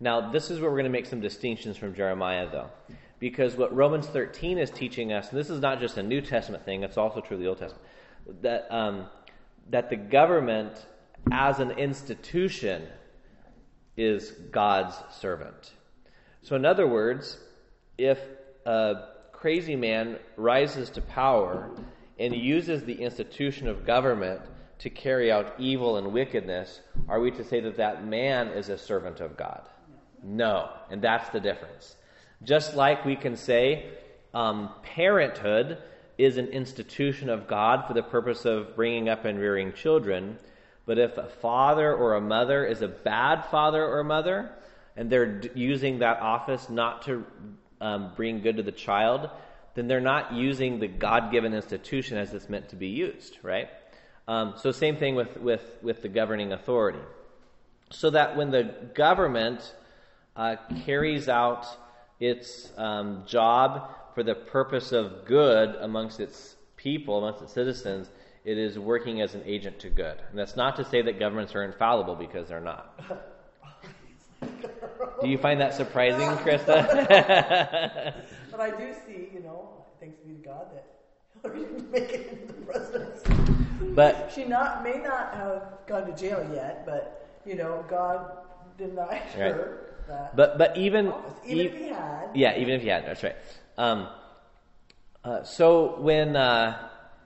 Now, this is where we're going to make some distinctions from Jeremiah, though. Because what Romans thirteen is teaching us, and this is not just a New Testament thing, it's also true of the Old Testament, that, um, that the government as an institution is God's servant. So in other words, if a crazy man rises to power and uses the institution of government to carry out evil and wickedness, are we to say that that man is a servant of God? No, and that's the difference. Just like we can say um, parenthood is an institution of God for the purpose of bringing up and rearing children, but if a father or a mother is a bad father or mother, and they're d- using that office not to um, bring good to the child, then they're not using the God-given institution as it's meant to be used, right? Um, so same thing with, with, with the governing authority. So that when the government uh, carries out its um, job for the purpose of good amongst its people, amongst its citizens, it is working as an agent to good. And that's not to say that governments are infallible, because they're not. Do you find that surprising, Krista? But I do see, you know, thanks be to God that Hillary didn't make it into the presidency. But She not may not have gone to jail yet, but, you know, God denied Right. her that but but even office. Even e- if he had. yeah, even if you had, that's right. Um, uh, so when uh,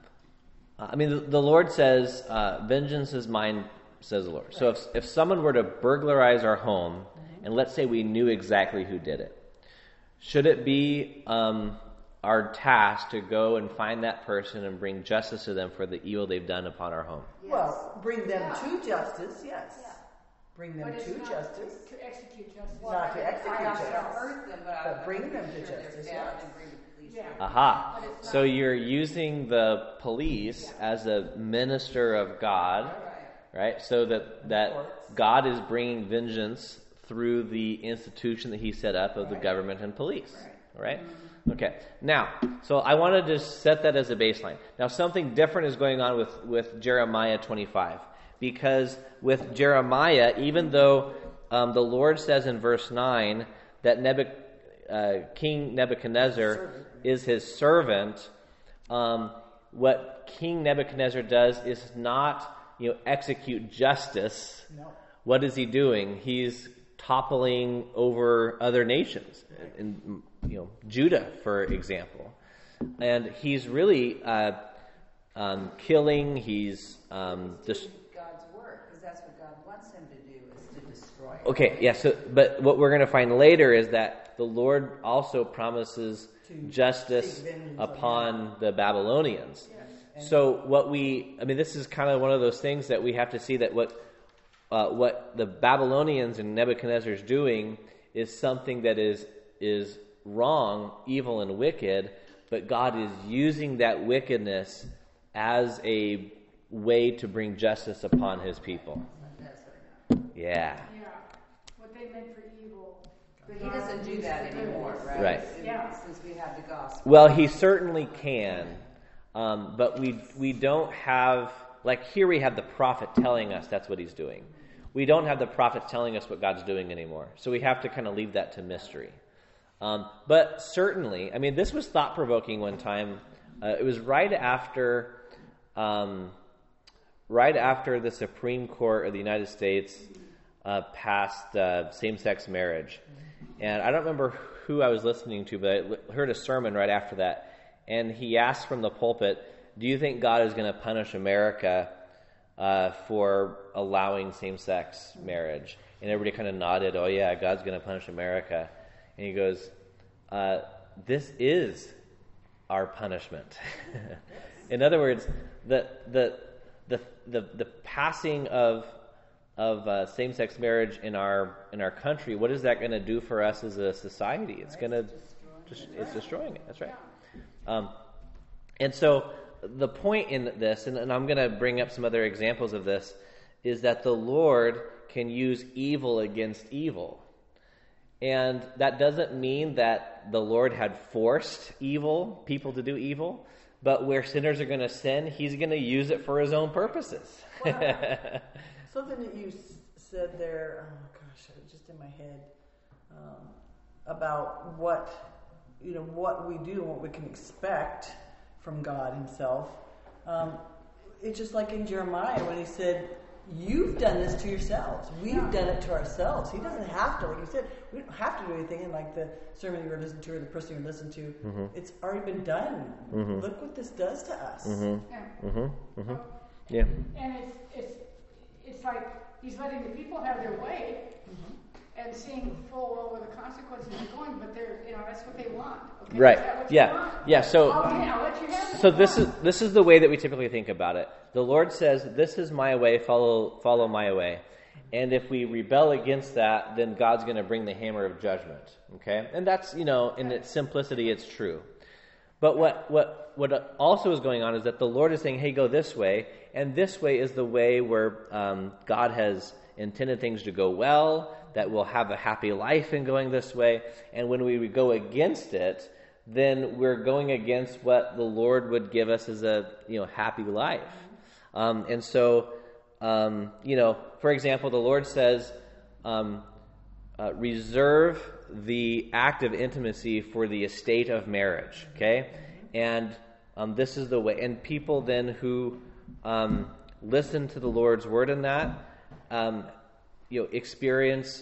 I mean, the, the Lord says, uh, "Vengeance is mine," says the Lord. So if if someone were to burglarize our home, and let's say we knew exactly who did it, should it be um, our task to go and find that person and bring justice to them for the evil they've done upon our home? Well, bring them Yeah. to justice, yes. Yeah. Bring them But it's to not justice. To execute justice. Not to execute I also justice. hurt them, but I But would bring make them to sure they're justice, found yes. and bring the police. Yeah. to- Aha. But it's So not- you're using the police as a minister of God, right? So that, that God is bringing vengeance through the institution that he set up of the government and police, right? Okay. Now, so I want to just set that as a baseline. Now, something different is going on with, with Jeremiah twenty-five. Because with Jeremiah, even though um, the Lord says in verse nine that Nebuch- uh, King Nebuchadnezzar is his servant, um, what King Nebuchadnezzar does is not, you know, execute justice. No. What is he doing? He's toppling over other nations, in, you know, Judah, for example, and he's really uh, um, killing. He's um, He's dis- doing God's work, because that's what God wants him to do, is to destroy. okay. Yeah. So, but what we're going to find later is that the Lord also promises To justice seek vengeance upon the Babylonians. So what we, I mean, this is kind of one of those things that we have to see that what uh, what the Babylonians and Nebuchadnezzar is doing is something that is is wrong, evil, and wicked, but God is using that wickedness as a way to bring justice upon his people. Yeah. Yeah. What they meant for evil. But he doesn't do that anymore, right? Right. Since- Yeah. Since we have the gospel. Well, he certainly can, um, but we we don't have, like here we have the prophet telling us that's what he's doing. We don't have the prophet telling us what God's doing anymore, so we have to kind of leave that to mystery. Um, but certainly, I mean, this was thought-provoking one time. Uh, it was right after, um, right after the Supreme Court of the United States uh, passed uh, same-sex marriage. And I don't remember who I was listening to, but I li- heard a sermon right after that. And he asked from the pulpit, do you think God is going to punish America uh, for allowing same-sex marriage? And everybody kind of nodded, oh yeah, God's going to punish America. And he goes, uh, this is our punishment. In other words, the the the the, the passing of of uh, same-sex marriage in our in our country, what is that going to do for us as a society? It's going to just it's destroying it. That's right. Um, and so the point in this, and, and I'm going to bring up some other examples of this, is that the Lord can use evil against evil. And that doesn't mean that the Lord had forced evil people to do evil, but where sinners are going to sin, he's going to use it for his own purposes. Wow. Something that you s- said there, oh gosh, it was just in my head. um, about what, you know, what we do and what we can expect from God himself. Um, it's just like in Jeremiah when he said, you've done this to yourselves. We've yeah. done it to ourselves. He doesn't have to, like you said, we don't have to do anything. And like the sermon you were listening to or the person you were listening to, mm-hmm. it's already been done. Mm-hmm. Look what this does to us. Mm-hmm. Yeah. Mm-hmm. Mm-hmm. So, yeah. And it's it's it's like he's letting the people have their way mm-hmm. and seeing full well where the consequences are going, but they're you know that's what they want. Okay? Right. Is that what yeah. you want? Yeah. So. Okay, I'll let you have it. So this is this is the way that we typically think about it. The Lord says, "This is my way. Follow follow my way." And if we rebel against that, then God's going to bring the hammer of judgment. Okay, and that's you know in its simplicity, it's true. But what what what also is going on is that the Lord is saying, "Hey, go this way," and this way is the way where um, God has intended things to go well. That we'll have a happy life in going this way. And when we go against it, then we're going against what the Lord would give us as a you know happy life. Um, and so, um, you know, for example, the Lord says, um, uh, reserve the act of intimacy for the estate of marriage, okay? And um, this is the way. And people then who um, listen to the Lord's word in that, um, you know, experience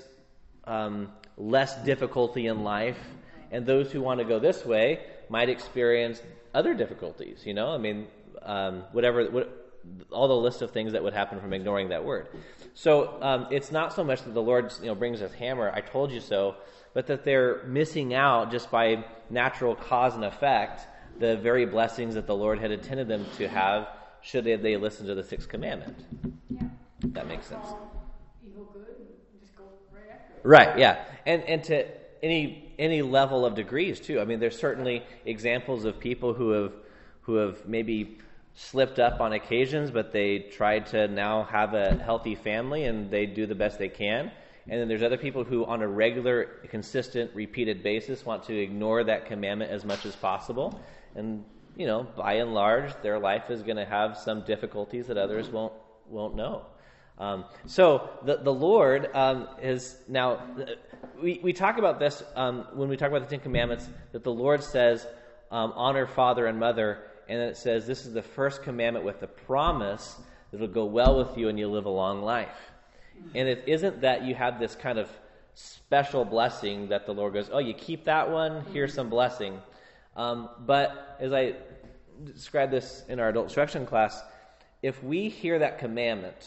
um, less difficulty in life. And those who want to go this way might experience other difficulties, you know? I mean, um, whatever... What, all the list of things that would happen from ignoring that word. So um, it's not so much that the Lord you know, brings us hammer, I told you so, but that they're missing out just by natural cause and effect the very blessings that the Lord had intended them to have should they, they listen to the sixth commandment. Yeah. That makes sense. Evil good and just go right after it. Right, yeah. And and to any any level of degrees too. I mean there's certainly examples of people who have who have maybe slipped up on occasions, but they try to now have a healthy family and they do the best they can. And then there's other people who on a regular, consistent, repeated basis want to ignore that commandment as much as possible. And, you know, by and large, their life is going to have some difficulties that others won't won't know. Um, so the the Lord um, is now, we, we talk about this um, when we talk about the Ten Commandments, that the Lord says, um, honor father and mother. And then it says, this is the first commandment with the promise that it'll go well with you and you'll live a long life. And it isn't that you have this kind of special blessing that the Lord goes, oh, you keep that one, here's some blessing. Um, but as I described this in our adult instruction class, if we hear that commandment,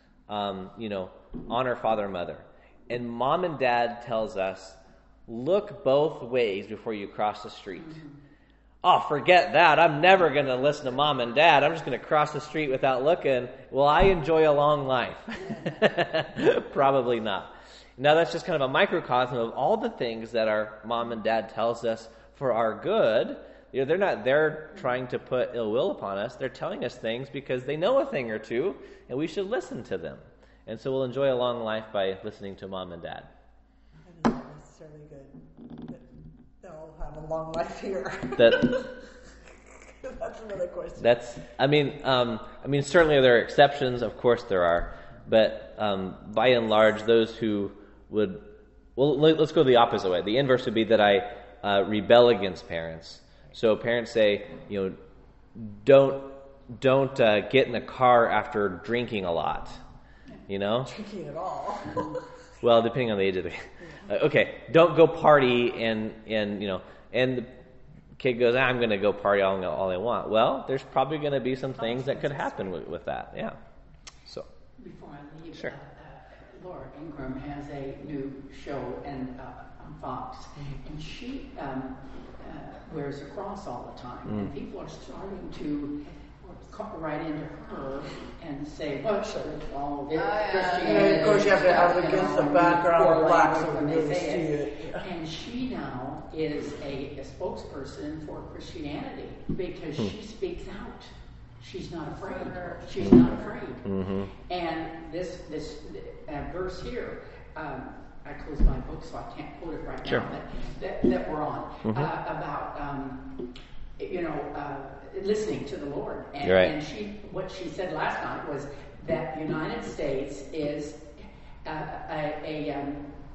um, you know, honor father and mother, and mom and dad tells us, look both ways before you cross the street. Oh, forget that. I'm never going to listen to mom and dad. I'm just going to cross the street without looking. Will I enjoy a long life? Probably not. Now, that's just kind of a microcosm of all the things that our mom and dad tells us for our good. You know, they're not there trying to put ill will upon us. They're telling us things because they know a thing or two, and we should listen to them. And so we'll enjoy a long life by listening to mom and dad. That is not necessarily good. They'll have a long life here. That, that's another question. That's, I mean, um, I mean, certainly there are exceptions. Of course there are, but um, by and large, those who would, well, let's go the opposite way. The inverse would be that I uh, rebel against parents. So parents say, you know, don't don't uh, get in a car after drinking a lot. You know, drinking at all. Well, depending on the age of the. Uh, okay, don't go party and, and you know, and the kid goes, ah, I'm going to go party all, all I want. Well, there's probably going to be some things that could happen with, with that, yeah. So. Before I leave, sure. uh, uh, Laura Ingram has a new show and uh, on Fox, mm-hmm. and she um, uh, wears a cross all the time, mm. and people are starting to right into her and say, well, sure, all this uh, Christianity. And of course, you have to have against the background of blacks so when they say it. it. Yeah. And she now is a, a spokesperson for Christianity because hmm. she speaks out. She's not afraid. She's not afraid. Mm-hmm. And this this uh, verse here, um, I closed my book, so I can't quote it right sure. now. That, that that we're on mm-hmm. uh, about. Um, you know, uh, listening to the Lord. And, right. and she, what she said last night was that the United States is uh, a, a, um,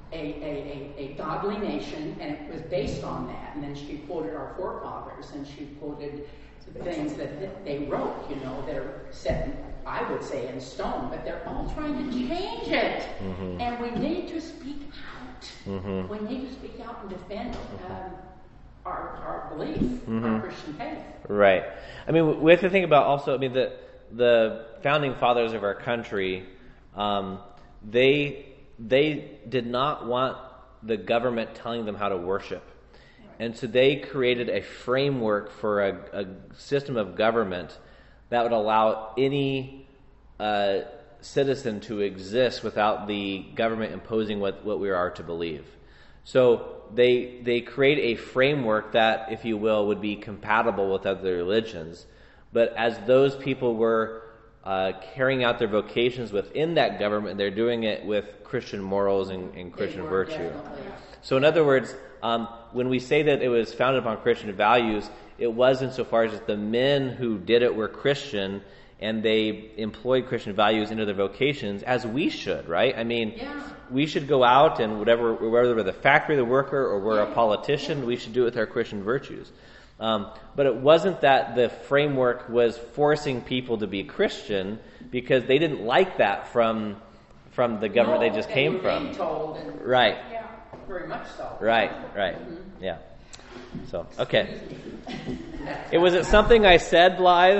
a, a, a, a godly nation, and it was based on that. And then she quoted our forefathers, and she quoted the things that they wrote, you know, they're set, in, I would say, in stone, but they're all trying to change it. Mm-hmm. And we need to speak out. Mm-hmm. We need to speak out and defend um, our, our belief, mm-hmm. our Christian faith. Right. I mean, we have to think about also, I mean, the, the founding fathers of our country, um, they they did not want the government telling them how to worship. And so they created a framework for a, a system of government that would allow any uh, citizen to exist without the government imposing what, what we are to believe. So they they create a framework that, if you will, would be compatible with other religions. But as those people were uh, carrying out their vocations within that government, they're doing it with Christian morals and, and Christian virtue. Definitely. So in other words, um, when we say that it was founded upon Christian values, it was insofar as the men who did it were Christian, and they employed Christian values into their vocations, as we should, right? I mean, yeah. we should go out and whatever, whether we're the factory, the worker, or we're a politician, we should do it with our Christian virtues. Um, but it wasn't that the framework was forcing people to be Christian, because they didn't like that from from the government no, they just they came were from. being told and, Right. Yeah, very much so. Right, right. Mm-hmm. Yeah. So, okay. It was it something I said, Blythe?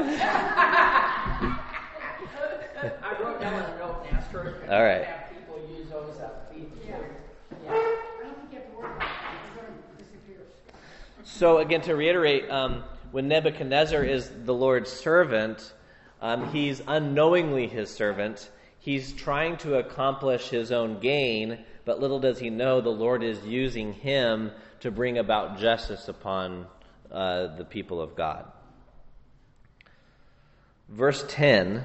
I wrote down a note and asked her if All right. have people use those up. Yeah. Yeah. Yeah. I don't think you have to worry about it. It's going to disappear. So again, to reiterate, um, when Nebuchadnezzar is the Lord's servant, um, he's unknowingly his servant. He's trying to accomplish his own gain, but little does he know the Lord is using him to bring about justice upon uh, the people of God. Verse ten,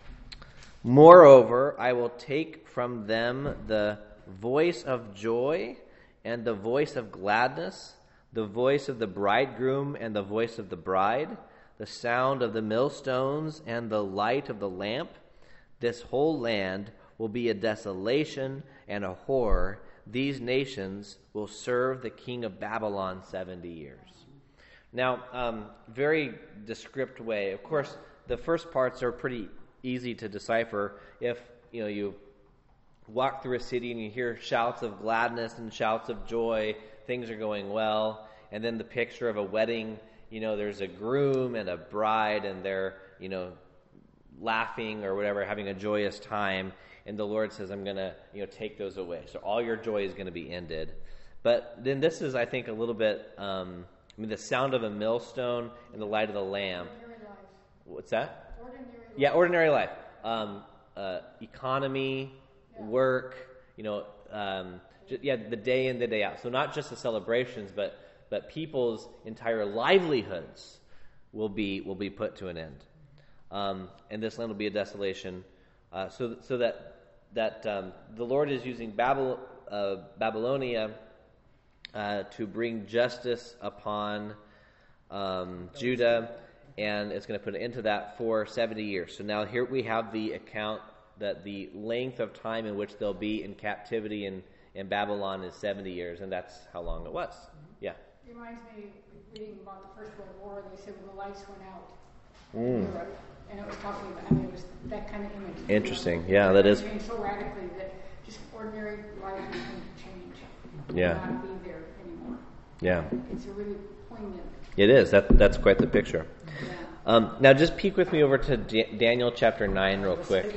moreover, I will take from them the voice of joy and the voice of gladness, the voice of the bridegroom and the voice of the bride, the sound of the millstones and the light of the lamp. This whole land will be a desolation and a horror. These nations will serve the king of Babylon seventy years. Now, um, very descript way. Of course, the first parts are pretty easy to decipher. If you know you walk through a city and you hear shouts of gladness and shouts of joy, things are going well. And then the picture of a wedding, you know, there's a groom and a bride, and they're, you know, laughing or whatever, having a joyous time. And the Lord says, I'm going to, you know, take those away. So all your joy is going to be ended. But then this is, I think, a little bit, um, I mean, the sound of a millstone and the light of the lamp. Ordinary life. What's that? Ordinary life. Yeah, ordinary life. Um, uh, economy, Yeah. work, you know, um, j- yeah, the day in, the day out. So not just the celebrations, but but people's entire livelihoods will be will be put to an end. Um, and this land will be a desolation. Uh, so so that that um, the Lord is using Babel, uh, Babylonia uh, to bring justice upon um, Judah, and it's going to put an end to that for seventy years. So now here we have the account that the length of time in which they'll be in captivity in, in Babylon is seventy years, and that's how long it was. Yeah. It reminds me of reading about the First World War. They said when the lights went out Mm. in Europe, and it was talking about, I mean, it was that kind of image. Interesting. Yeah, that is. It changed so radically that just ordinary life is going to change. Yeah. Not be there anymore. Yeah. It's a really poignant. It is. That that's quite the picture. Yeah. Um, now, just peek with me over to D- Daniel chapter nine real quick.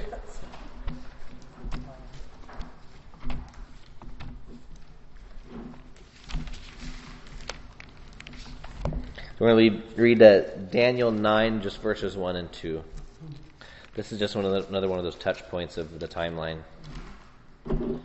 We're going to read, read uh, Daniel nine, just verses one and two. This is just one of the, another one of those touch points of the timeline. One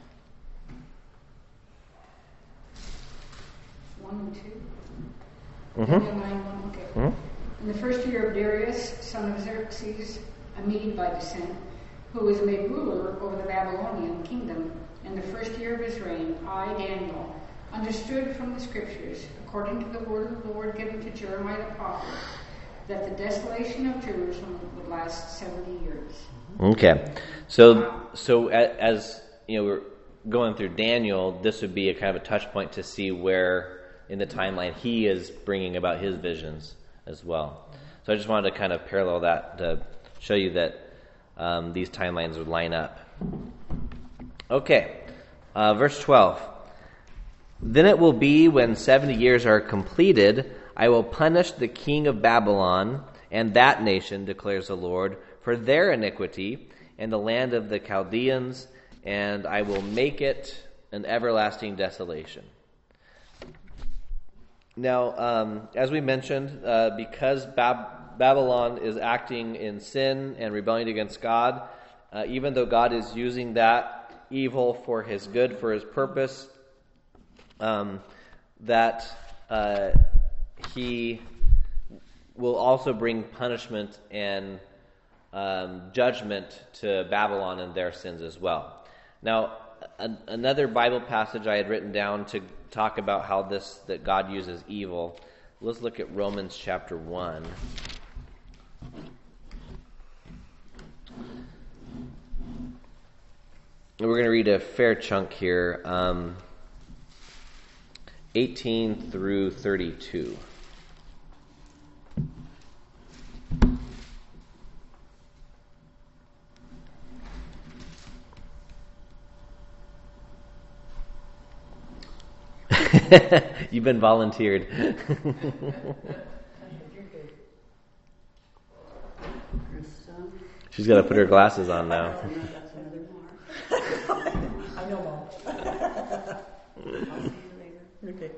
and two. Mm-hmm. Daniel nine, one, okay. Mm-hmm. In the first year of Darius, son of Xerxes, a Mede by descent, who was made ruler over the Babylonian kingdom, in the first year of his reign, I, Daniel, understood from the scriptures, according to the word of the Lord given to Jeremiah the prophet, that the desolation of Jerusalem would last seventy years. Okay, so so as you know, we're going through Daniel, this would be a kind of a touch point to see where in the timeline he is bringing about his visions as well. So I just wanted to kind of parallel that to show you that um, these timelines would line up. Okay, uh, verse twelve. Then it will be when seventy years are completed, I will punish the king of Babylon and that nation, declares the Lord, for their iniquity and the land of the Chaldeans, and I will make it an everlasting desolation. Now, um, as we mentioned, uh, because Bab- Babylon is acting in sin and rebelling against God, uh, even though God is using that evil for his good, for his purpose, um, that uh, he will also bring punishment and um, judgment to Babylon and their sins as well. Now, a- another Bible passage I had written down to talk about how this, that God uses evil. Let's look at Romans chapter one. We're going to read a fair chunk here, um, eighteen through thirty-two. You've been volunteered. She's got to put her glasses on now. I know, Mom. I'll see you later. Okay.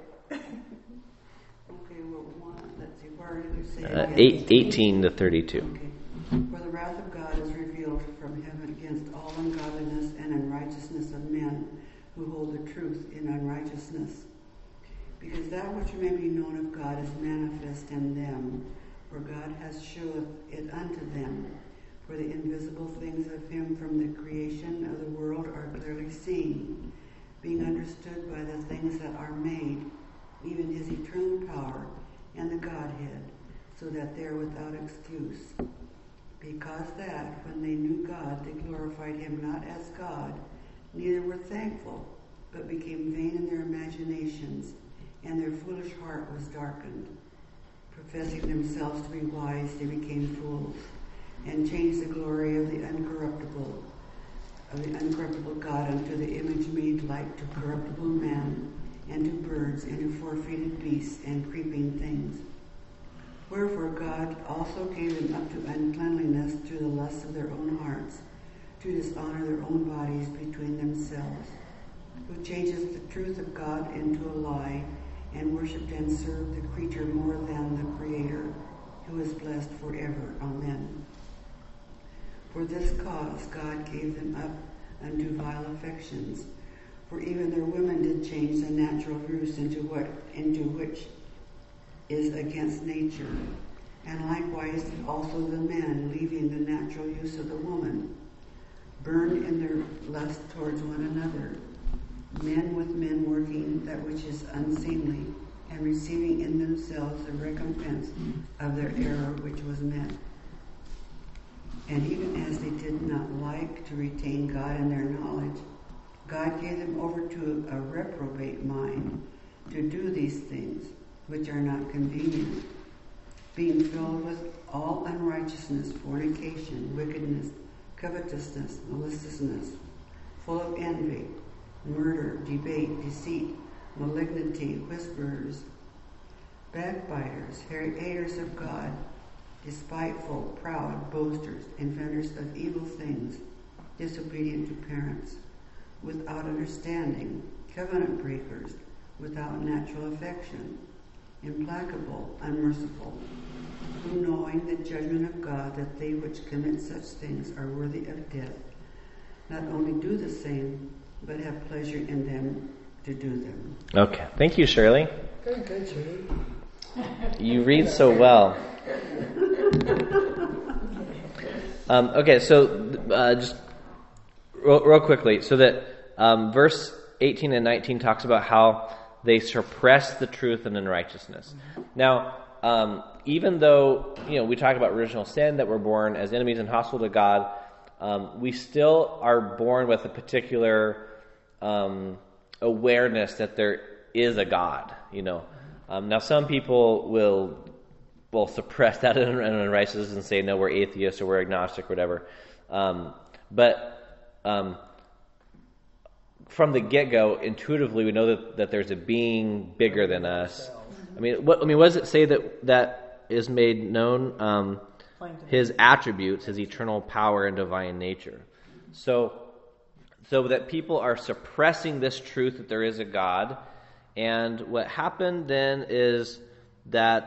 Okay, well, one, let's see, where did you say? Uh, again? eight, eighteen to thirty-two. Okay. For the wrath of God is revealed from heaven against all ungodliness and unrighteousness of men who hold the truth in unrighteousness. Because that which may be known of God is manifest in them, for God has showed it unto them. For the invisible things of him from the creation of the world are clearly seen, being understood by the things that are made, even his eternal power and the Godhead, so that they are without excuse. Because that, when they knew God, they glorified him not as God, neither were thankful, but became vain in their imaginations, and their foolish heart was darkened. Professing themselves to be wise, they became fools, and changed the glory of the uncorruptible, of the uncorruptible God unto the image made like to corruptible man, and to birds, and to four-footed beasts, and creeping things. Wherefore God also gave them up to uncleanliness through the lusts of their own hearts, to dishonor their own bodies between themselves, who changes the truth of God into a lie, and worshipped and served the creature more than the Creator, who is blessed forever. Amen. For this cause God gave them up unto vile affections, for even their women did change the natural use into what into which is against nature, and likewise did also the men, leaving the natural use of the woman, burn in their lust towards one another, men with men working that which is unseemly, and receiving in themselves the recompense of their error which was meant. And even as they did not like to retain God in their knowledge, God gave them over to a reprobate mind to do these things which are not convenient, being filled with all unrighteousness, fornication, wickedness, covetousness, maliciousness, full of envy, murder, debate, deceit, malignity, whisperers, backbiters, haters of God, despiteful, proud, boasters, inventors of evil things, disobedient to parents, without understanding, covenant breakers, without natural affection, implacable, unmerciful, who knowing the judgment of God that they which commit such things are worthy of death, not only do the same, but have pleasure in them to do them. Okay. Thank you, Shirley. Very good, Judy. You read so well. Um, okay, so uh, just real, real quickly, so that um, verse eighteen and nineteen talks about how they suppress the truth and unrighteousness. Now, um, even though you know we talk about original sin, that we're born as enemies and hostile to God, um, we still are born with a particular um, awareness that there is a God. You know, um, now some people will will suppress that in, in unrighteousness and say, no, we're atheists or we're agnostic or whatever. Um, but um, from the get-go, intuitively, we know that, that there's a being bigger than us. I mean, what I mean, what does it say that that is made known? Um, his attributes, his eternal power and divine nature. So, so that people are suppressing this truth that there is a God, and what happened then is that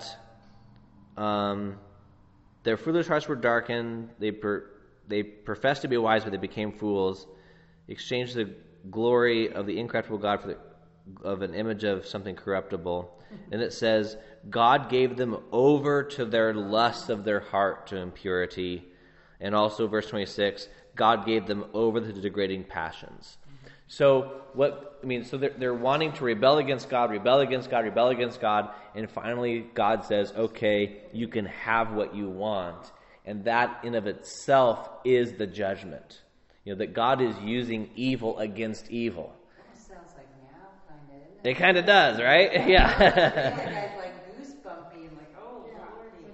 um, their foolish hearts were darkened. They per, they professed to be wise, but they became fools. Exchanged the glory of the incorruptible God for the of an image of something corruptible. And it says, God gave them over to their lust of their heart to impurity. And also, verse twenty-six, God gave them over to degrading passions. So, what, I mean, so they're, they're wanting to rebel against God, rebel against God, rebel against God, and finally God says, okay, you can have what you want. And that in of itself is the judgment. You know, that God is using evil against evil. Sounds like now, kind of, isn't it? It kind of does, right? Yeah. Yeah, guys like goosebumpy and like, oh, Lordy.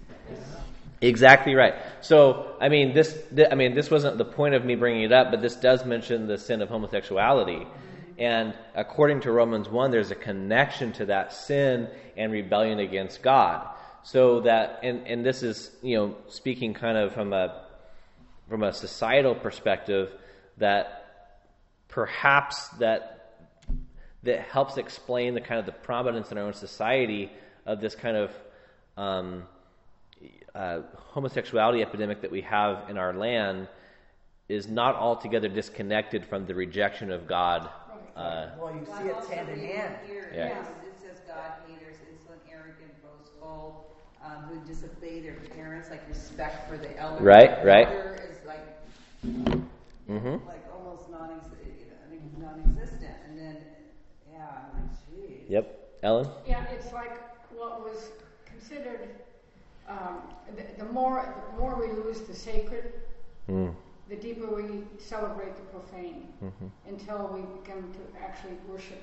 Exactly right. So, I mean, this, th- I mean, this wasn't the point of me bringing it up, but this does mention the sin of homosexuality. And according to Romans one, there's a connection to that sin and rebellion against God. So that, and, and this is, you know, speaking kind of from a from a societal perspective, that perhaps that that helps explain the kind of the prominence in our own society of this kind of um, uh, homosexuality epidemic that we have in our land is not altogether disconnected from the rejection of God. Uh, Well, you see it's hand in hand. Here, Yeah. yes, it says God haters, insolent, arrogant, boastful, um, who disobey their parents, like respect for the elder. Right, right. Elder is like, mm-hmm. like almost non-existent, non-existent. And then, yeah, I'm like, geez. Yep. Ellen? Yeah, it's like what was considered, um, the, the more the more we lose the sacred, Mm. the deeper we celebrate the profane, Mm-hmm. until we begin to actually worship.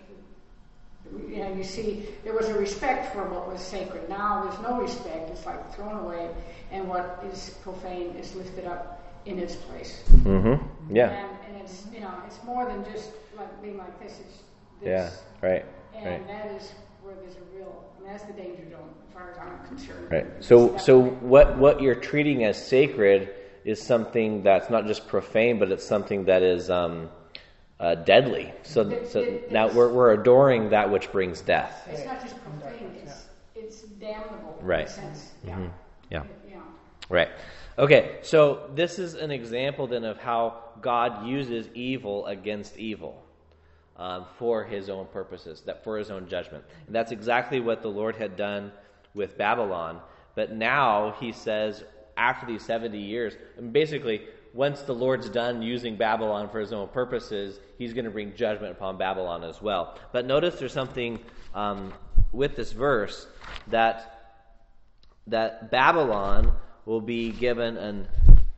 You know, you see, there was a respect for what was sacred. Now there's no respect. It's like thrown away, and what is profane is lifted up in its place. Mm-hmm. Yeah. And, and it's, you know, it's more than just like being like this. It's this. Yeah. Right. And Right. that is where there's a real, I mean, that's the danger zone, as far as I'm concerned. Right. So, It's so definitely- what what you're treating as sacred is something that's not just profane, but it's something that is um, uh, deadly. So, It- so it- now it's- we're we're adoring that which brings death. It's not just profane, it's, it's damnable in Right. a sense. Yeah. Mhm. Yeah. Yeah. Right. Okay. So this is an example then of how God uses evil against evil um, for His own purposes, that for His own judgment, and that's exactly what the Lord had done with Babylon. But now He says, after these seventy years, and basically, once the Lord's done using Babylon for His own purposes, He's going to bring judgment upon Babylon as well. But notice there's something um, with this verse that that Babylon will be given an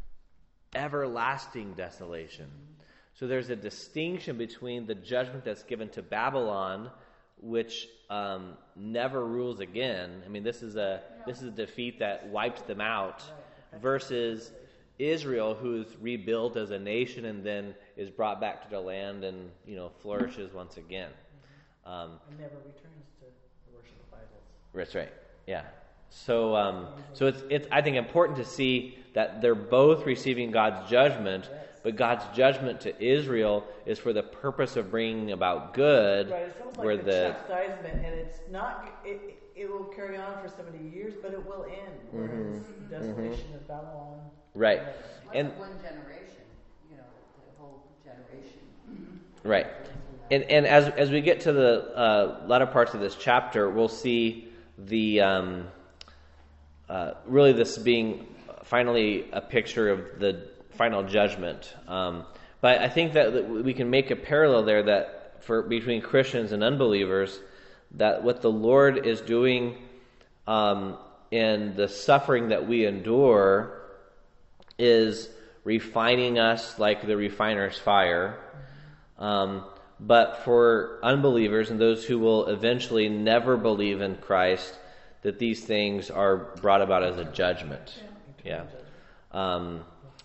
everlasting desolation. So there's a distinction between the judgment that's given to Babylon, which um, never rules again. I mean, this is a this is a defeat that wipes them out, versus Israel, who's rebuilt as a nation and then is brought back to the land and, you know, flourishes once again. Um, And never returns to the worship of idols. That's right. Yeah. So, um, so it's it's I think important to see that they're both receiving God's judgment, but God's judgment to Israel is for the purpose of bringing about good. Right, it's almost where like a the chastisement, and it's not. It, it will carry on for so many years, but it will end. Whereas the desolation of Babylon. right Like and one generation, you know, the whole generation. right, and and as as we get to the uh, latter parts of this chapter, we'll see the um, uh, really this being finally a picture of the final judgment. Um, but I think that, that we can make a parallel there that for between Christians and unbelievers, that what the Lord is doing um, in the suffering that we endure is refining us like the refiner's fire, um, but for unbelievers and those who will eventually never believe in Christ, that these things are brought about as a judgment. Yeah. Um,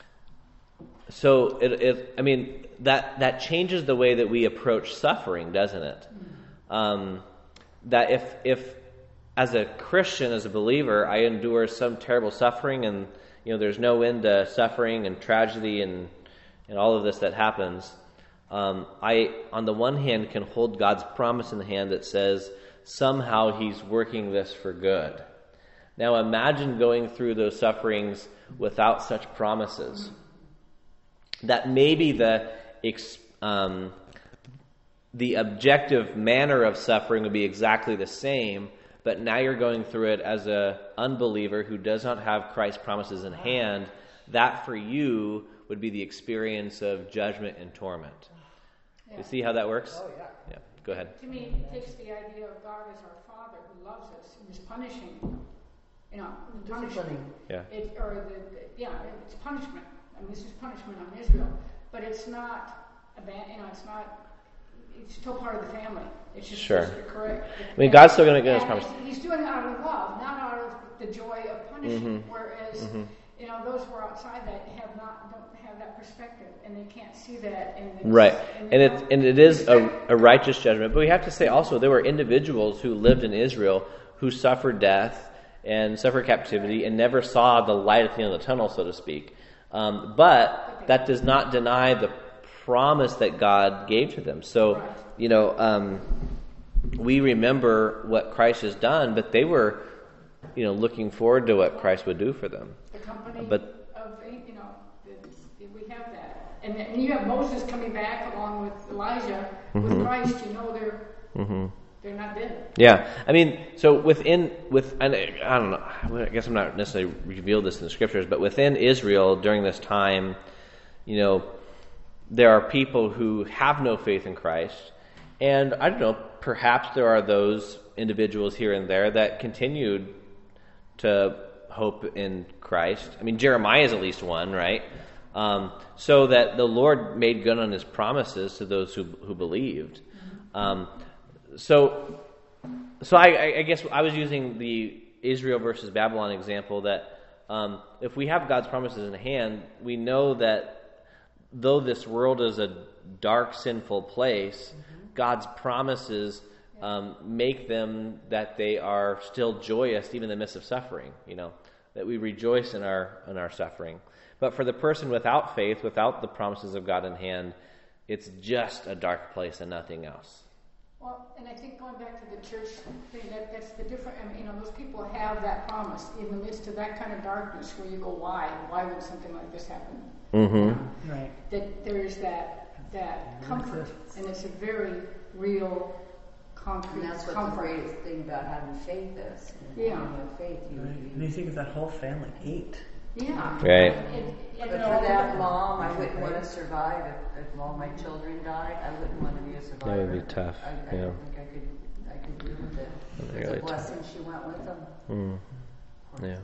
so it, it, I mean, that that changes the way that we approach suffering, doesn't it? Um, that if if as a Christian, as a believer, I endure some terrible suffering, and you know, there's no end to suffering and tragedy and and all of this that happens. Um, I, on the one hand, can hold God's promise in the hand that says somehow He's working this for good. Now, imagine going through those sufferings without such promises. That maybe the um, the objective manner of suffering would be exactly the same, but now you're going through it as an unbeliever who does not have Christ's promises in hand. That for you would be the experience of judgment and torment. Yeah. You see how that works? Oh, yeah. Yeah, go ahead. To me, it takes the idea of God as our Father who loves us and is punishing, you know, punishing. Disciplining. Yeah. It, or the, the, yeah, it's punishment. I mean, this is punishment on Israel, but it's not, aban- you know, it's not. It's still part of the family. It's just Sure. supposed to be correct. I mean, God's still going to get His And promise. He's doing it out of love, not out of the joy of punishing. Mhm. Whereas, Mhm. you know, those who are outside that have not don't have that perspective, and they can't see that. And they Right, and, and they it's don't and it is a, respect a righteous judgment. But we have to say also there were individuals who lived in Israel who suffered death and suffered captivity and never saw the light at the end of the tunnel, so to speak. Um, but that does not deny the promise that God gave to them. So, Right. you know, um, we remember what Christ has done, but they were, you know, looking forward to what Christ would do for them. the company But- of, you know, the, the, we have that. And, then you have Moses coming back along with Elijah, with Mhm. Christ, you know they're Mm-hmm. they're not dead. Yeah, I mean, so within, with, and I don't know, I guess I'm not necessarily revealed this in the scriptures, but within Israel during this time, you know, there are people who have no faith in Christ, and I don't know, perhaps there are those individuals here and there that continued to hope in Christ. I mean, Jeremiah is at least one, right? Um, so that the Lord made good on His promises to those who who believed. Um, so, so I, I guess I was using the Israel versus Babylon example that um, if we have God's promises in hand, we know that though this world is a dark, sinful place, mm-hmm. God's promises um, make them that they are still joyous even in the midst of suffering. You know, that we rejoice in our in our suffering. But for the person without faith, without the promises of God in hand, it's just a dark place and nothing else. Well, and I think going back to the church thing, that, that's the different, I mean, you know, those people have that promise in the midst of that kind of darkness where you go, why? Why would something like this happen? Mm-hmm. Right. That there's that that comfort, and it's a very real, concrete And that's what comfort. the greatest thing about having faith is. You know, Yeah. having a faith, you, Right. And you you think of that whole family, eight. Yeah. Right. And, and, But and for all that the- mom, I wouldn't want to survive if, if all my children died. I wouldn't want to be a survivor. That would be tough, I, I yeah. don't think I could. I could deal with it. It's Really a tough. blessing she went with them. Mm. Yeah.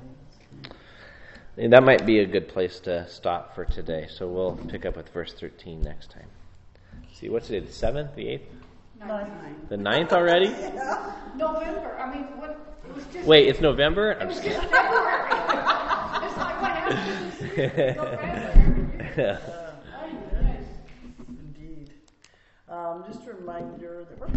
And that might be a good place to stop for today. So we'll pick up with verse thirteen next time. See, what's today? The seventh, the eighth, Nine. the ninth already? November. I mean, what? It was just. Wait, it's November? It I'm was just just kidding. February. It's like what happens this year? November every year. Yeah. Oh, goodness. Indeed. Um, just a reminder that we're